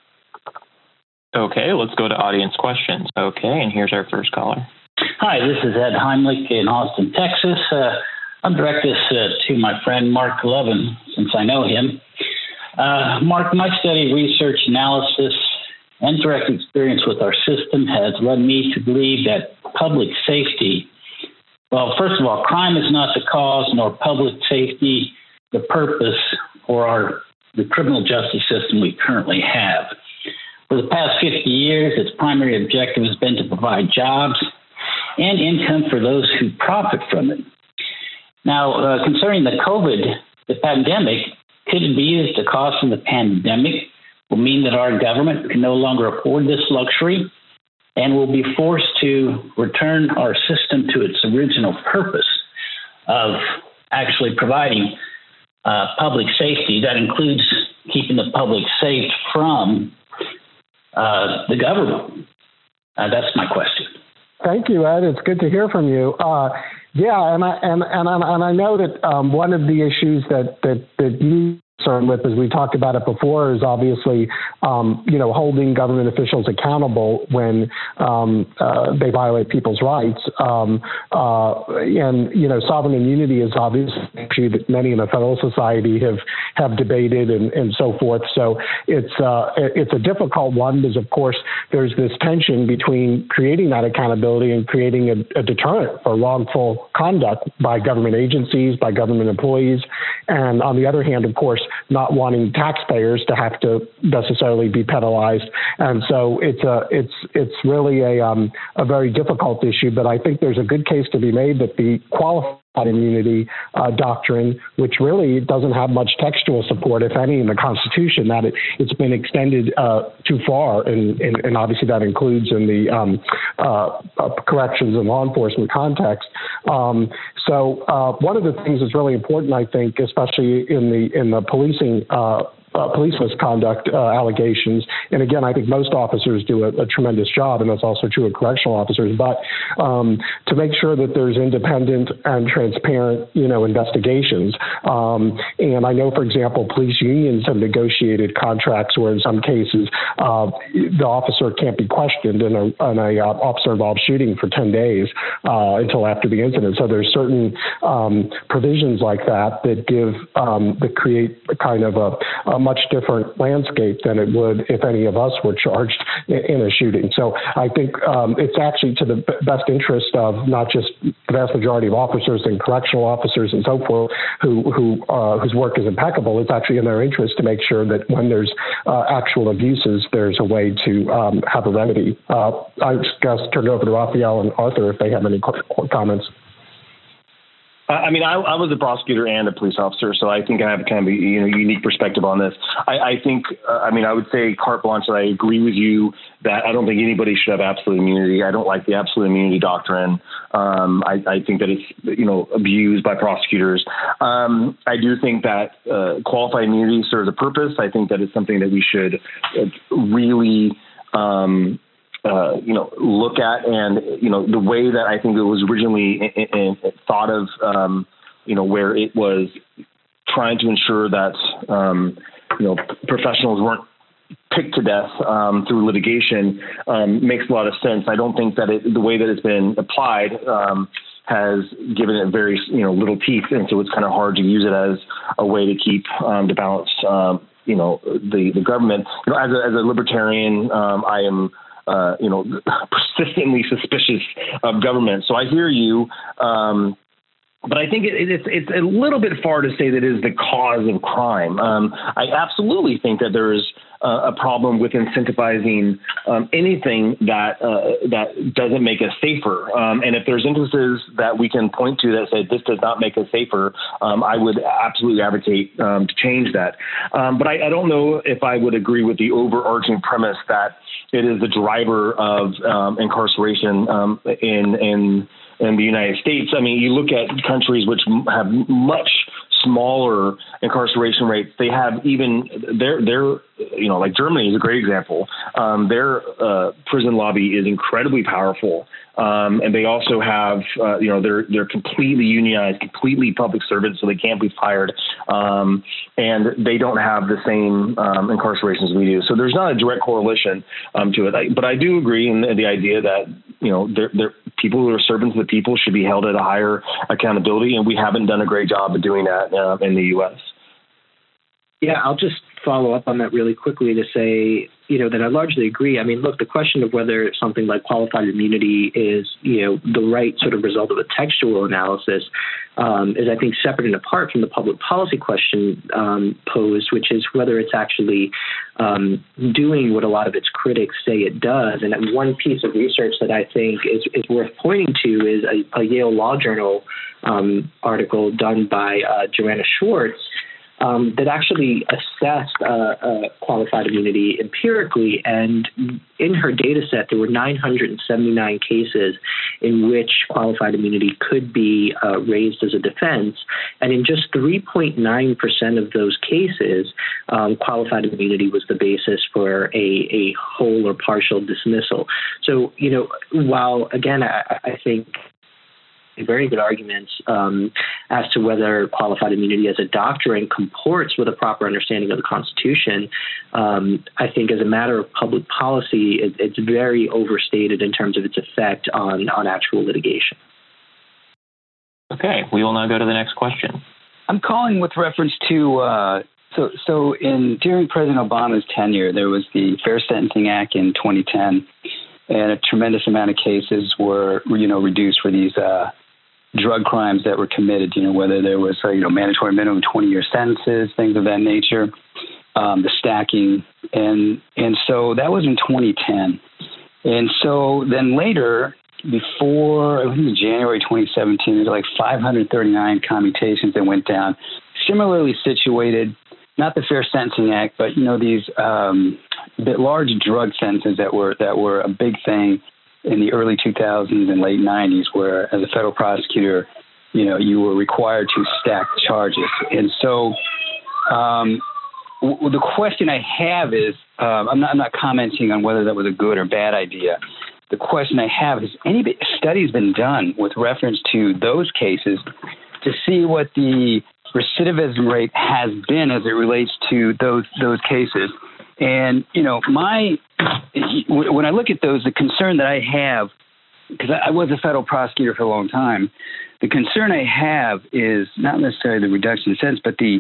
Okay, let's go to audience questions. Okay, and here's our first caller. Hi, this is Ed Heimlich in Austin, Texas. Uh, I'll direct this uh, to my friend Mark Levin, since I know him. Uh, Mark, my study, research, analysis, and direct experience with our system has led me to believe that public safety, well, first of all, crime is not the cause, nor public safety the purpose for our the criminal justice system we currently have. For the past fifty years, its primary objective has been to provide jobs and income for those who profit from it. Now, uh, concerning the COVID, the pandemic, could it be that the cost of the pandemic will mean that our government can no longer afford this luxury and will be forced to return our system to its original purpose of actually providing uh, public safety? That includes keeping the public safe from uh, the government. Uh, that's my question. Thank you, Ed. It's good to hear from you. Uh, yeah, and I and and and I know that um, one of the issues that that that you concerned with, as we talked about it before, is obviously um, you know holding government officials accountable when um, uh, they violate people's rights. Um, uh, and you know, sovereign immunity is obviously an issue that many in the Federal Society have have debated and, and so forth. So it's uh, it's a difficult one because, of course, there's this tension between creating that accountability and creating a, a deterrent for wrongful conduct by government agencies, by government employees, and on the other hand, of course, not wanting taxpayers to have to necessarily be penalized. And so it's a it's it's really a um, a very difficult issue. But I think there's a good case to be made that the qualified immunity uh, doctrine, which really doesn't have much textual support, if any, in the Constitution, that it, it's been extended uh, too far, and, and, and obviously that includes in the um, uh, uh, corrections and law enforcement context. Um, so uh, one of the things that's really important, I think, especially in the in the policing uh, Uh, police misconduct uh, allegations. And again, I think most officers do a, a tremendous job, and that's also true of correctional officers. But um, to make sure that there's independent and transparent, you know, investigations. Um, and I know, for example, police unions have negotiated contracts where, in some cases, uh, the officer can't be questioned in a, in a uh, officer-involved shooting for ten days uh, until after the incident. So there's certain um, provisions like that that give um, that create a kind of a, a much different landscape than it would if any of us were charged in, in a shooting. So I think um, it's actually to the b- best interest of not just the vast majority of officers and correctional officers and so forth who, who uh, whose work is impeccable. It's actually in their interest to make sure that when there's uh, actual abuses, there's a way to um, have a remedy. Uh, I guess turn it over to Raphael and Arthur if they have any comments. I mean, I, I was a prosecutor and a police officer, so I think I have kind of a you know unique perspective on this. I, I think, uh, I mean, I would say carte blanche that I agree with you that I don't think anybody should have absolute immunity. I don't like the absolute immunity doctrine. Um, I, I think that it's you know abused by prosecutors. Um, I do think that uh, qualified immunity serves a purpose. I think that it's something that we should really um, Uh, you know, look at, and you know, the way that I think it was originally in, in, in thought of, um, you know, where it was trying to ensure that, um, you know, professionals weren't picked to death um, through litigation um, makes a lot of sense. I don't think that it, the way that it's been applied um, has given it very, you know, little teeth, and so it's kind of hard to use it as a way to keep um, to balance, um, you know, the the government. You know, as a as a libertarian, um, I am. Uh, you know, persistently suspicious of government. So I hear you, um, but I think it, it's it's a little bit far to say that it is the cause of crime. Um, I absolutely think that there is uh, a problem with incentivizing um, anything that uh, that doesn't make us safer. Um, and if there's instances that we can point to that say this does not make us safer, um, I would absolutely advocate um, to change that. Um, but I, I don't know if I would agree with the overarching premise that it is the driver of um, incarceration um, in in in the United States. I mean, you look at countries which have much smaller incarceration rates. They have even their their you know like Germany is a great example. Um, their uh, prison lobby is incredibly powerful, um, and they also have uh, you know they're they're completely unionized, completely public servants, so they can't be fired, um, and they don't have the same um, incarcerations we do. So there's not a direct correlation um, to it. I, but I do agree in the, the idea that you know they're, they're people who are servants of the people should be held at a higher accountability, and we haven't done a great job of doing that uh, in the U S. Yeah, I'll just follow up on that really quickly to say, you know, that I largely agree. I mean, look, the question of whether something like qualified immunity is, you know, the right sort of result of a textual analysis um, is, I think, separate and apart from the public policy question um, posed, which is whether it's actually um, doing what a lot of its critics say it does. And one piece of research that I think is, is worth pointing to is a, a Yale Law Journal um, article done by uh, Joanna Schwartz, Um, that actually assessed uh, uh, qualified immunity empirically. And in her data set, there were nine hundred seventy-nine cases in which qualified immunity could be uh, raised as a defense. And in just three point nine percent of those cases, um, qualified immunity was the basis for a, a whole or partial dismissal. So, you know, while, again, I, I think very good arguments um, as to whether qualified immunity as a doctrine comports with a proper understanding of the Constitution. Um, I think as a matter of public policy, it, it's very overstated in terms of its effect on, on actual litigation. Okay, we will now go to the next question. I'm calling with reference to, uh, so so in during President Obama's tenure, there was the Fair Sentencing Act in twenty ten, and a tremendous amount of cases were, you know, reduced for these uh, drug crimes that were committed, you know, whether there was, uh, you know, mandatory minimum twenty-year sentences, things of that nature, um, the stacking. And and so that was in twenty ten. And so then later, before, I think in January twenty seventeen, there's like five hundred thirty-nine commutations that went down. Similarly situated, not the Fair Sentencing Act, but, you know, these um, large drug sentences that were that were a big thing in the early two thousands and late nineties, where as a federal prosecutor, you know, you were required to stack charges. And so um, w- the question I have is, uh, I'm, not, I'm not commenting on whether that was a good or bad idea. The question I have is, any studies been done with reference to those cases to see what the recidivism rate has been as it relates to those those cases? And, you know, my when I look at those, the concern that I have, because I was a federal prosecutor for a long time, the concern I have is not necessarily the reduction in sentence, but the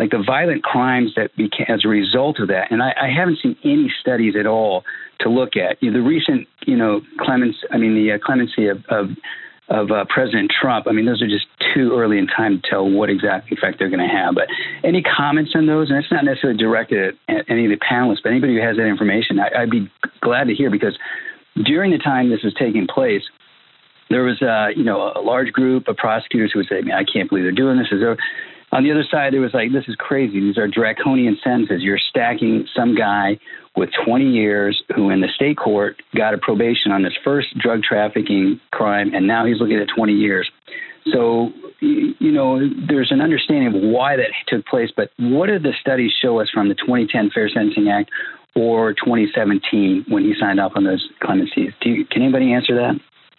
like the violent crimes that became as a result of that. And I, I haven't seen any studies at all to look at. You know, the recent, you know, clemency, I mean, the uh, clemency of, of, of uh, President Trump, I mean, those are just too early in time to tell what exact effect they're going to have. But any comments on those? And it's not necessarily directed at any of the panelists, but anybody who has that information, I, I'd be glad to hear, because during the time this was taking place, there was, uh, you know, a large group of prosecutors who would say, man, I can't believe they're doing this. Is there? On the other side, there was like, this is crazy. These are draconian sentences. You're stacking some guy with twenty years who in the state court got a probation on his first drug trafficking crime, and now he's looking at twenty years. So, you know, there's an understanding of why that took place, but what do the studies show us from the twenty ten Fair Sentencing Act or twenty seventeen when he signed off on those clemencies? Do you, can anybody answer that?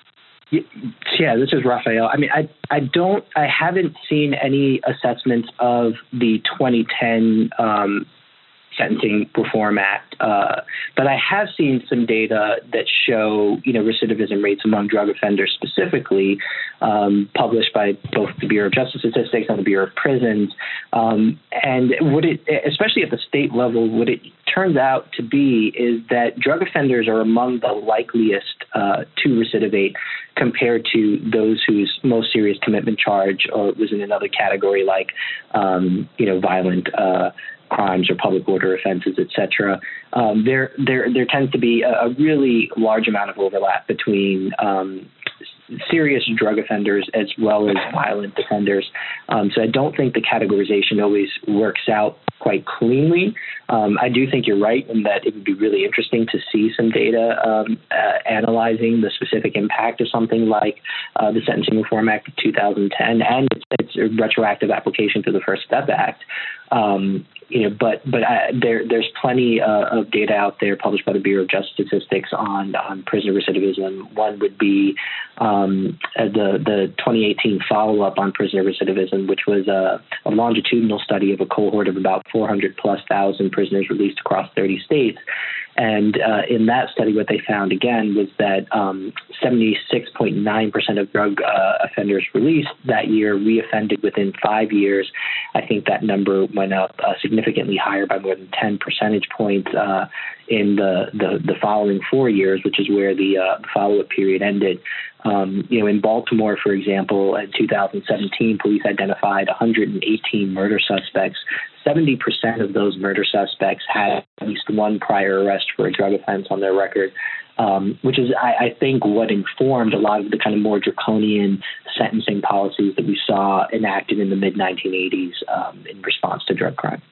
Yeah, this is Raphael. I mean, I I don't, I haven't seen any assessments of the twenty ten um, Sentencing Reform Act, uh, but I have seen some data that show, you know, recidivism rates among drug offenders specifically, um, published by both the Bureau of Justice Statistics and the Bureau of Prisons. Um, and what it, especially at the state level, what it turns out to be is that drug offenders are among the likeliest uh, to recidivate compared to those whose most serious commitment charge or was in another category like, um, you know, violent uh, crimes or public order offenses, et cetera. Um, there, there, there tends to be a, a really large amount of overlap between um, serious drug offenders as well as violent offenders. Um, so I don't think the categorization always works out quite cleanly. Um, I do think you're right in that it would be really interesting to see some data um, uh, analyzing the specific impact of something like uh, the Sentencing Reform Act of two thousand ten and its, its retroactive application to the First Step Act. Um, you know, but but uh, there there's plenty uh, of data out there published by the Bureau of Justice Statistics on on prisoner recidivism. One would be um, the the twenty eighteen follow-up on prisoner recidivism, which was a, a longitudinal study of a cohort of about four hundred plus thousand prisoners released across thirty states. And uh, in that study, what they found, again, was that um, seventy-six point nine percent of drug uh, offenders released that year reoffended within five years. I think that number went up uh, significantly higher by more than ten percentage points uh, in the, the, the following four years, which is where the uh, follow-up period ended. Um, you know, in Baltimore, for example, in two thousand seventeen, police identified one hundred eighteen murder suspects. seventy percent of those murder suspects had at least one prior arrest for a drug offense on their record, um, which is, I, I think, what informed a lot of the kind of more draconian sentencing policies that we saw enacted in the mid nineteen eighties um, in response to drug crime.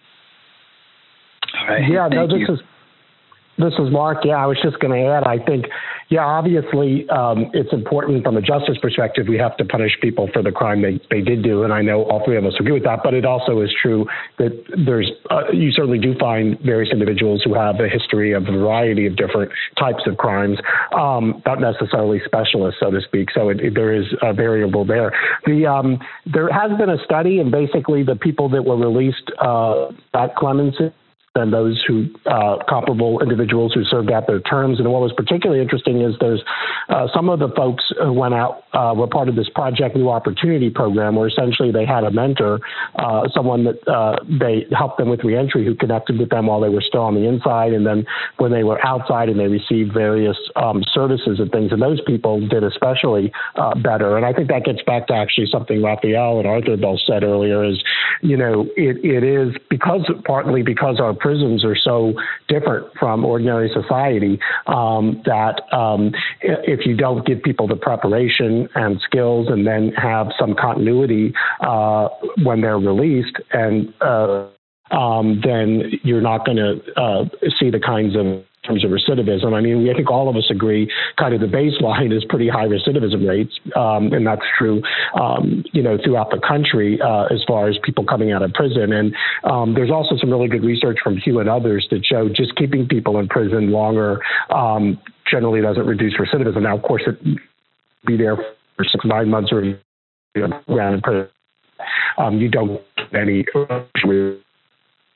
All right. Yeah, Thank no, this you. is this is Mark. Yeah, I was just going to add, I think, yeah, obviously um, it's important from a justice perspective. We have to punish people for the crime they, they did do. And I know all three of us agree with that. But it also is true that there's uh, you certainly do find various individuals who have a history of a variety of different types of crimes, um, not necessarily specialists, so to speak. So it, it, there is a variable there. The um, there has been a study, and basically the people that were released uh, at clemency and those who uh, comparable individuals who served out their terms. And what was particularly interesting is there's uh, some of the folks who went out uh, were part of this Project New Opportunity program, where essentially they had a mentor, uh, someone that uh, they helped them with reentry, who connected with them while they were still on the inside, and then when they were outside and they received various um, services and things. And those people did especially uh, better. And I think that gets back to actually something Raphael and Arthur both said earlier, is, you know, it, it is because partly because our prisons are so different from ordinary society um, that um, if you don't give people the preparation and skills and then have some continuity uh, when they're released, and uh, um, then you're not going to uh, see the kinds of terms of recidivism. I mean, I think all of us agree kind of the baseline is pretty high recidivism rates, um, and that's true, um, you know, throughout the country uh, as far as people coming out of prison. And um, there's also some really good research from Pew and others that show just keeping people in prison longer um, generally doesn't reduce recidivism. Now, of course, it be there for six, nine months or you know, around in prison. Um, you don't get any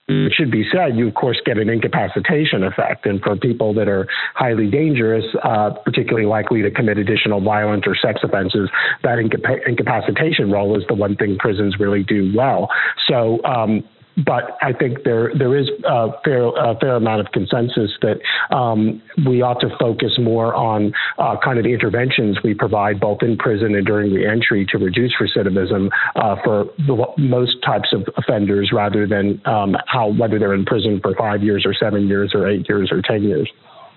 it should be said, you of course get an incapacitation effect. And for people that are highly dangerous, uh, particularly likely to commit additional violent or sex offenses, that incap- incapacitation role is the one thing prisons really do well. So, um, But I think there there is a fair, a fair amount of consensus that um, we ought to focus more on uh, kind of the interventions we provide both in prison and during reentry to reduce recidivism uh, for the, most types of offenders, rather than um, how whether they're in prison for five years or seven years or eight years or ten years.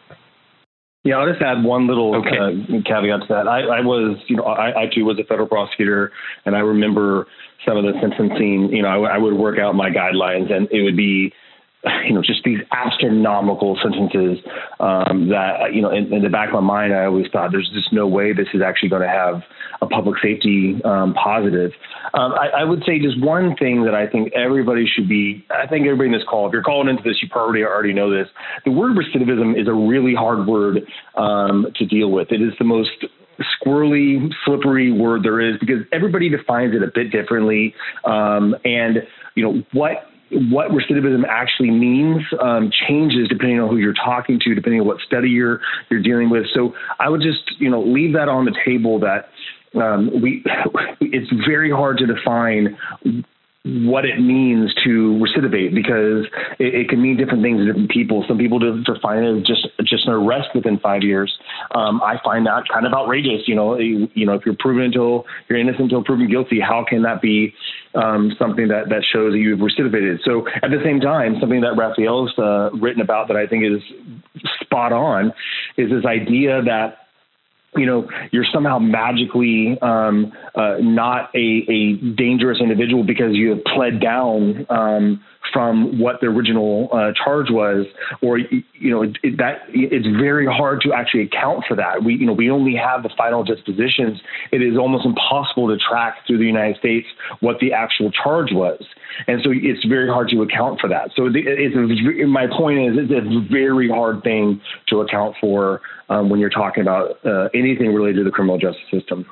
Yeah, I'll just add one little okay. uh, caveat to that. I, I was, you know, I, I too was a federal prosecutor, and I remember some of the sentencing. You know, I, I would work out my guidelines, and it would be, you know, just these astronomical sentences um, that, you know, in, in the back of my mind, I always thought there's just no way this is actually going to have a public safety um, positive. Um, I, I would say just one thing that I think everybody should be, I think everybody in this call, if you're calling into this, you probably already know this. The word recidivism is a really hard word um, to deal with. It is the most squirrely, slippery word there is, because everybody defines it a bit differently. Um, and, you know, what what recidivism actually means um, changes depending on who you're talking to, depending on what study you're you're dealing with. So I would just, you know, leave that on the table, that um, we it's very hard to define what it means to recidivate, because it, it can mean different things to different people. Some people define it as just just an arrest within five years. Um, I find that kind of outrageous. You know, you, you know, if you're proven until you're innocent until proven guilty, how can that be um, something that, that shows that you've recidivated? So at the same time, something that Raphael's uh, written about that I think is spot on is this idea that, you know, you're somehow magically um, uh, not a, a dangerous individual because you have pled down um, from what the original uh, charge was, or, you know, it, it, that it's very hard to actually account for that. We, you know, we only have the final dispositions. It is almost impossible to track through the United States what the actual charge was. And so it's very hard to account for that. So it's a, my point is, it's a very hard thing to account for um, when you're talking about uh, anything related to the criminal justice system.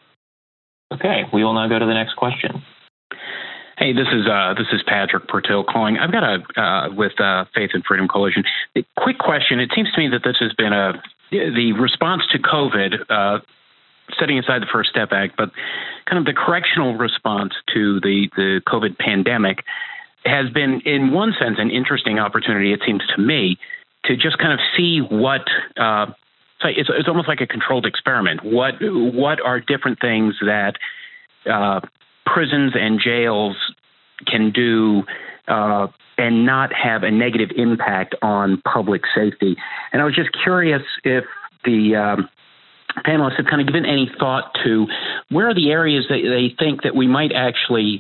Okay, we will now go to the next question. Hey, this is uh, this is Patrick Portil calling. I've got a uh, with uh, Faith and Freedom Coalition. A quick question. It seems to me that this has been a the response to COVID, uh, setting aside the First Step Act, but kind of the correctional response to the the COVID pandemic has been, in one sense, an interesting opportunity. It seems to me to just kind of see what. Uh, so it's it's almost like a controlled experiment. What what are different things that uh, prisons and jails can do uh, and not have a negative impact on public safety. And I was just curious if the um, panelists have kind of given any thought to where are the areas that they think that we might actually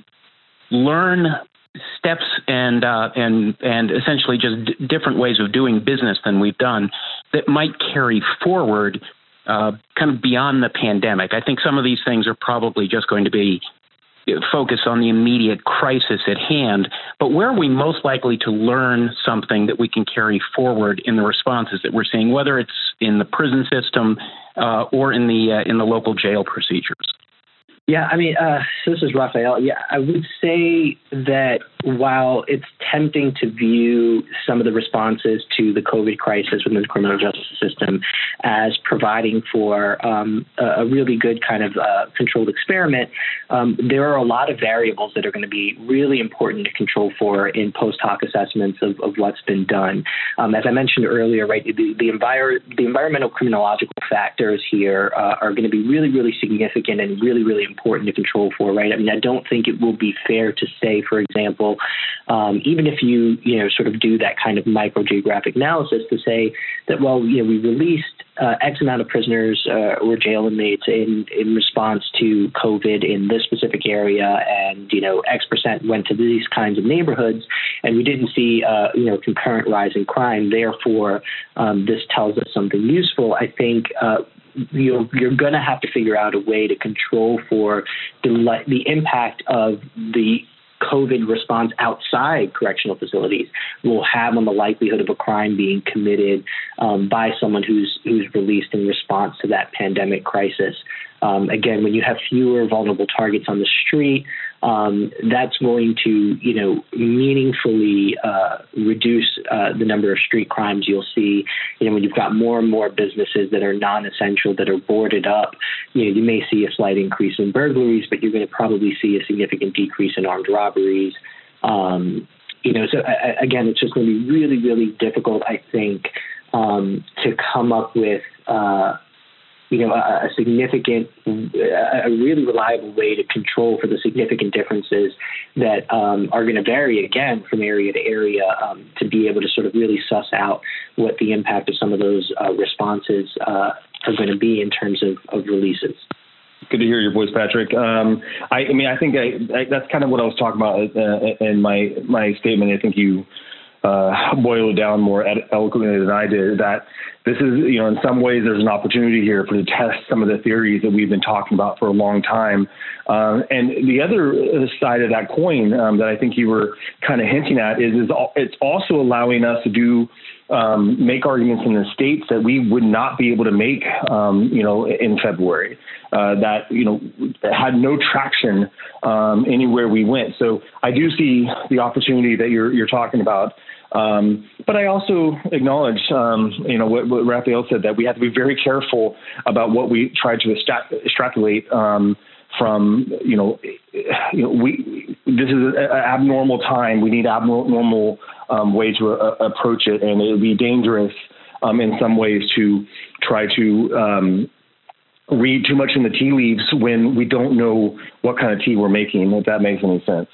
learn steps and uh, and and essentially just d- different ways of doing business than we've done that might carry forward uh, kind of beyond the pandemic. I think some of these things are probably just going to be focus on the immediate crisis at hand, but where are we most likely to learn something that we can carry forward in the responses that we're seeing, whether it's in the prison system uh, or in the uh, in the local jail procedures? Yeah, I mean, uh, so this is Raphael. Yeah, I would say that while it's tempting to view some of the responses to the COVID crisis within the criminal justice system as providing for um, a really good kind of uh, controlled experiment, um, there are a lot of variables that are going to be really important to control for in post hoc assessments of, of what's been done. Um, as I mentioned earlier, right, the, the, envir- the environmental criminological factors here uh, are going to be really, really significant and really, really important. important to control for, right? I mean, I don't think it will be fair to say, for example, um, even if you, you know, sort of do that kind of micro-geographic analysis to say that, well, you know, we released uh, X amount of prisoners uh, or jail inmates in, in response to COVID in this specific area, and, you know, X percent went to these kinds of neighborhoods, and we didn't see, uh, you know, concurrent rise in crime. Therefore, um, this tells us something useful. I think uh, You're, you're going to have to figure out a way to control for the, the impact of the COVID response outside correctional facilities will have on the likelihood of a crime being committed um, by someone who's who's released in response to that pandemic crisis. Um, again, when you have fewer vulnerable targets on the street, um, that's going to, you know, meaningfully uh, reduce uh, the number of street crimes you'll see. You know, when you've got more and more businesses that are non-essential, that are boarded up, you know, you may see a slight increase in burglaries, but you're going to probably see a significant decrease in armed robberies. Um, you know, so I, again, it's just going to be really, really difficult, I think, um, to come up with, uh, you know, a, a significant, a really reliable way to control for the significant differences that um, are going to vary, again, from area to area, um, to be able to sort of really suss out what the impact of some of those uh, responses uh, are going to be in terms of, of releases. Good to hear your voice, Patrick. Um, I, I mean, I think I, I, that's kind of what I was talking about uh, in my my statement. I think you uh, boiled it down more eloquently than I did. That this is, you know, in some ways there's an opportunity here for to test some of the theories that we've been talking about for a long time. Uh, and the other side of that coin um, that I think you were kind of hinting at is, is it's also allowing us to do um, make arguments in the states that we would not be able to make, um, you know, in February. Uh, that, you know, had no traction um, anywhere we went. So I do see the opportunity that you're you're talking about. Um, but I also acknowledge, um, you know, what, what Raphael said, that we have to be very careful about what we try to extrapolate um, from, you know, you know, we this is an abnormal time. We need abnormal um, way to uh, approach it, and it would be dangerous um, in some ways to try to um, read too much in the tea leaves when we don't know what kind of tea we're making, if that makes any sense.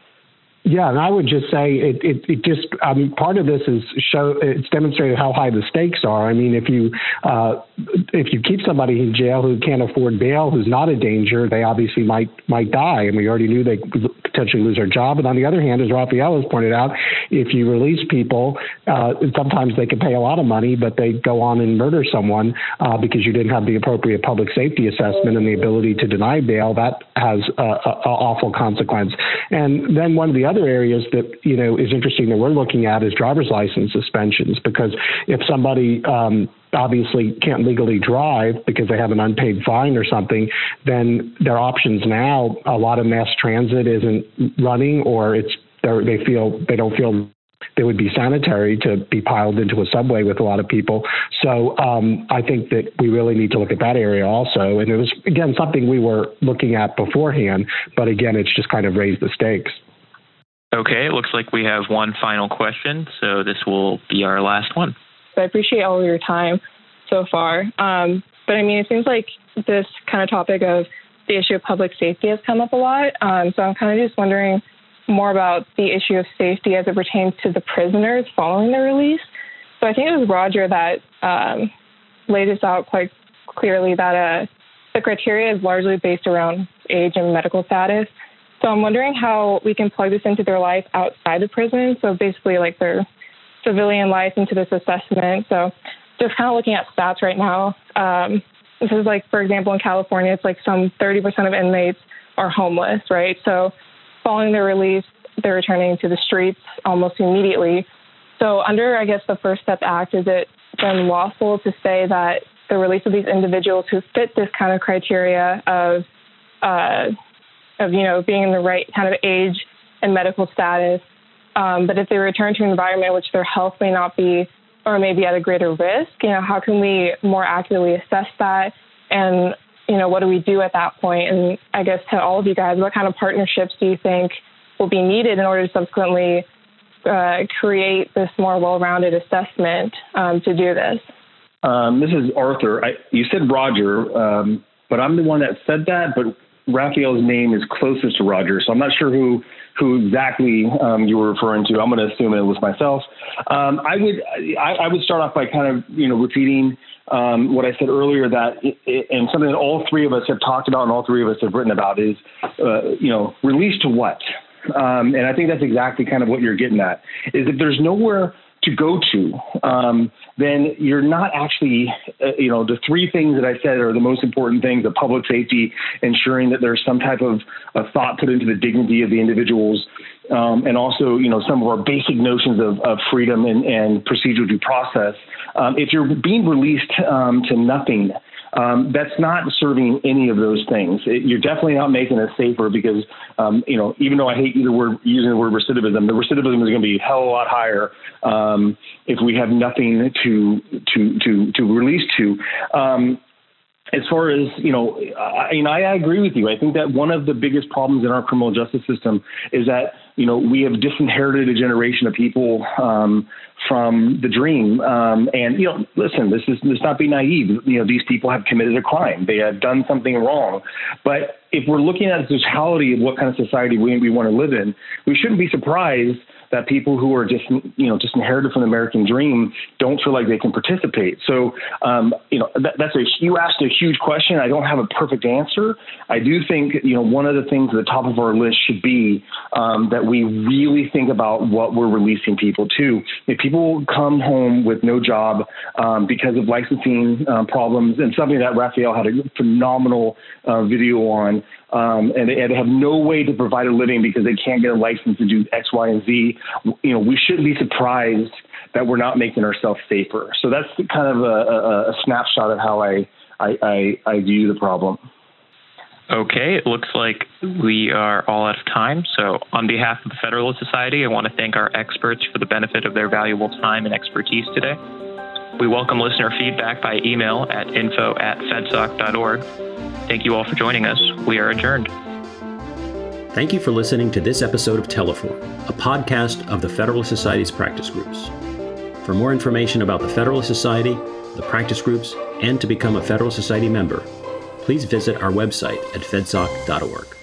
Yeah, and I would just say it, it, it just, I mean, part of this is show, it's demonstrated how high the stakes are. I mean, if you, uh, if you keep somebody in jail who can't afford bail, who's not a danger, they obviously might, might die. And we already knew they could potentially lose their job. And on the other hand, as Raphael has pointed out, if you release people, uh, sometimes they can pay a lot of money, but they go on and murder someone uh, because you didn't have the appropriate public safety assessment and the ability to deny bail. That has an awful consequence. And then one of the other Other areas that, you know, is interesting that we're looking at is driver's license suspensions, because if somebody um, obviously can't legally drive because they have an unpaid fine or something, then their options now, a lot of mass transit isn't running, or it's they feel they don't feel they would be sanitary to be piled into a subway with a lot of people. So um, I think that we really need to look at that area also. And it was, again, something we were looking at beforehand, but again, it's just kind of raised the stakes. Okay, it looks like we have one final question, so this will be our last one. I appreciate all of your time so far. Um, but I mean, it seems like this kind of topic of the issue of public safety has come up a lot. Um, so I'm kind of just wondering more about the issue of safety as it pertains to the prisoners following their release. So I think it was Roger that um, laid this out quite clearly, that uh, the criteria is largely based around age and medical status. So I'm wondering how we can plug this into their life outside the prison. So basically like their civilian life into this assessment. So just kind of looking at stats right now. Um, this is like, for example, in California, it's like some thirty percent of inmates are homeless, right? So following their release, they're returning to the streets almost immediately. So under, I guess, the First Step Act, is it then lawful to say that the release of these individuals who fit this kind of criteria of uh, of, you know, being in the right kind of age and medical status. Um, but if they return to an environment in which their health may not be, or may be at a greater risk, you know, how can we more accurately assess that? And, you know, what do we do at that point? And I guess to all of you guys, what kind of partnerships do you think will be needed in order to subsequently uh, create this more well-rounded assessment um, to do this? Um, this is Arthur. I, you said Roger, um, but I'm the one that said that, but Raphael's name is closest to Roger, so I'm not sure who who exactly um, you were referring to. I'm going to assume it was myself. Um, I would I, I would start off by kind of you know repeating um, what I said earlier, that it, it, and something that all three of us have talked about and all three of us have written about is uh, you know release to what, um, and I think that's exactly kind of what you're getting at. Is if there's nowhere to go to, um, then you're not actually, uh, you know, the three things that I said are the most important things: the public safety, ensuring that there's some type of, of thought put into the dignity of the individuals, um, and also, you know, some of our basic notions of, of freedom and, and procedural due process. Um, if you're being released um, to nothing, um, that's not serving any of those things. It, you're definitely not making it safer because, um, you know, even though I hate the word, using the word recidivism, the recidivism is going to be a hell of a lot higher um, if we have nothing to to to to release to. Um, As far as, you know, I, you know, I agree with you. I think that one of the biggest problems in our criminal justice system is that, you know, we have disinherited a generation of people um, from the dream. Um, and, you know, listen, this is, let's not be naive. You know, these people have committed a crime. They have done something wrong. But if we're looking at the totality of what kind of society we, we want to live in, we shouldn't be surprised that people who are just, you know, disinherited from the American dream don't feel like they can participate. So, um, you know, that, that's a, you asked a huge question. I don't have a perfect answer. I do think, you know, one of the things at the top of our list should be um, that we really think about what we're releasing people to. If people come home with no job um, because of licensing uh, problems, and something that Raphael had a phenomenal uh, video on, Um, and, they, and they have no way to provide a living because they can't get a license to do X, Y, and Z, you know, we shouldn't be surprised that we're not making ourselves safer. So that's kind of a, a, a snapshot of how I, I, I, I view the problem. Okay, it looks like we are all out of time. So on behalf of the Federalist Society, I want to thank our experts for the benefit of their valuable time and expertise today. We welcome listener feedback by email at info at fedsoc dot org. Thank you all for joining us. We are adjourned. Thank you for listening to this episode of Teleform, a podcast of the Federalist Society's practice groups. For more information about the Federalist Society, the practice groups, and to become a Federalist Society member, please visit our website at fedsoc dot org.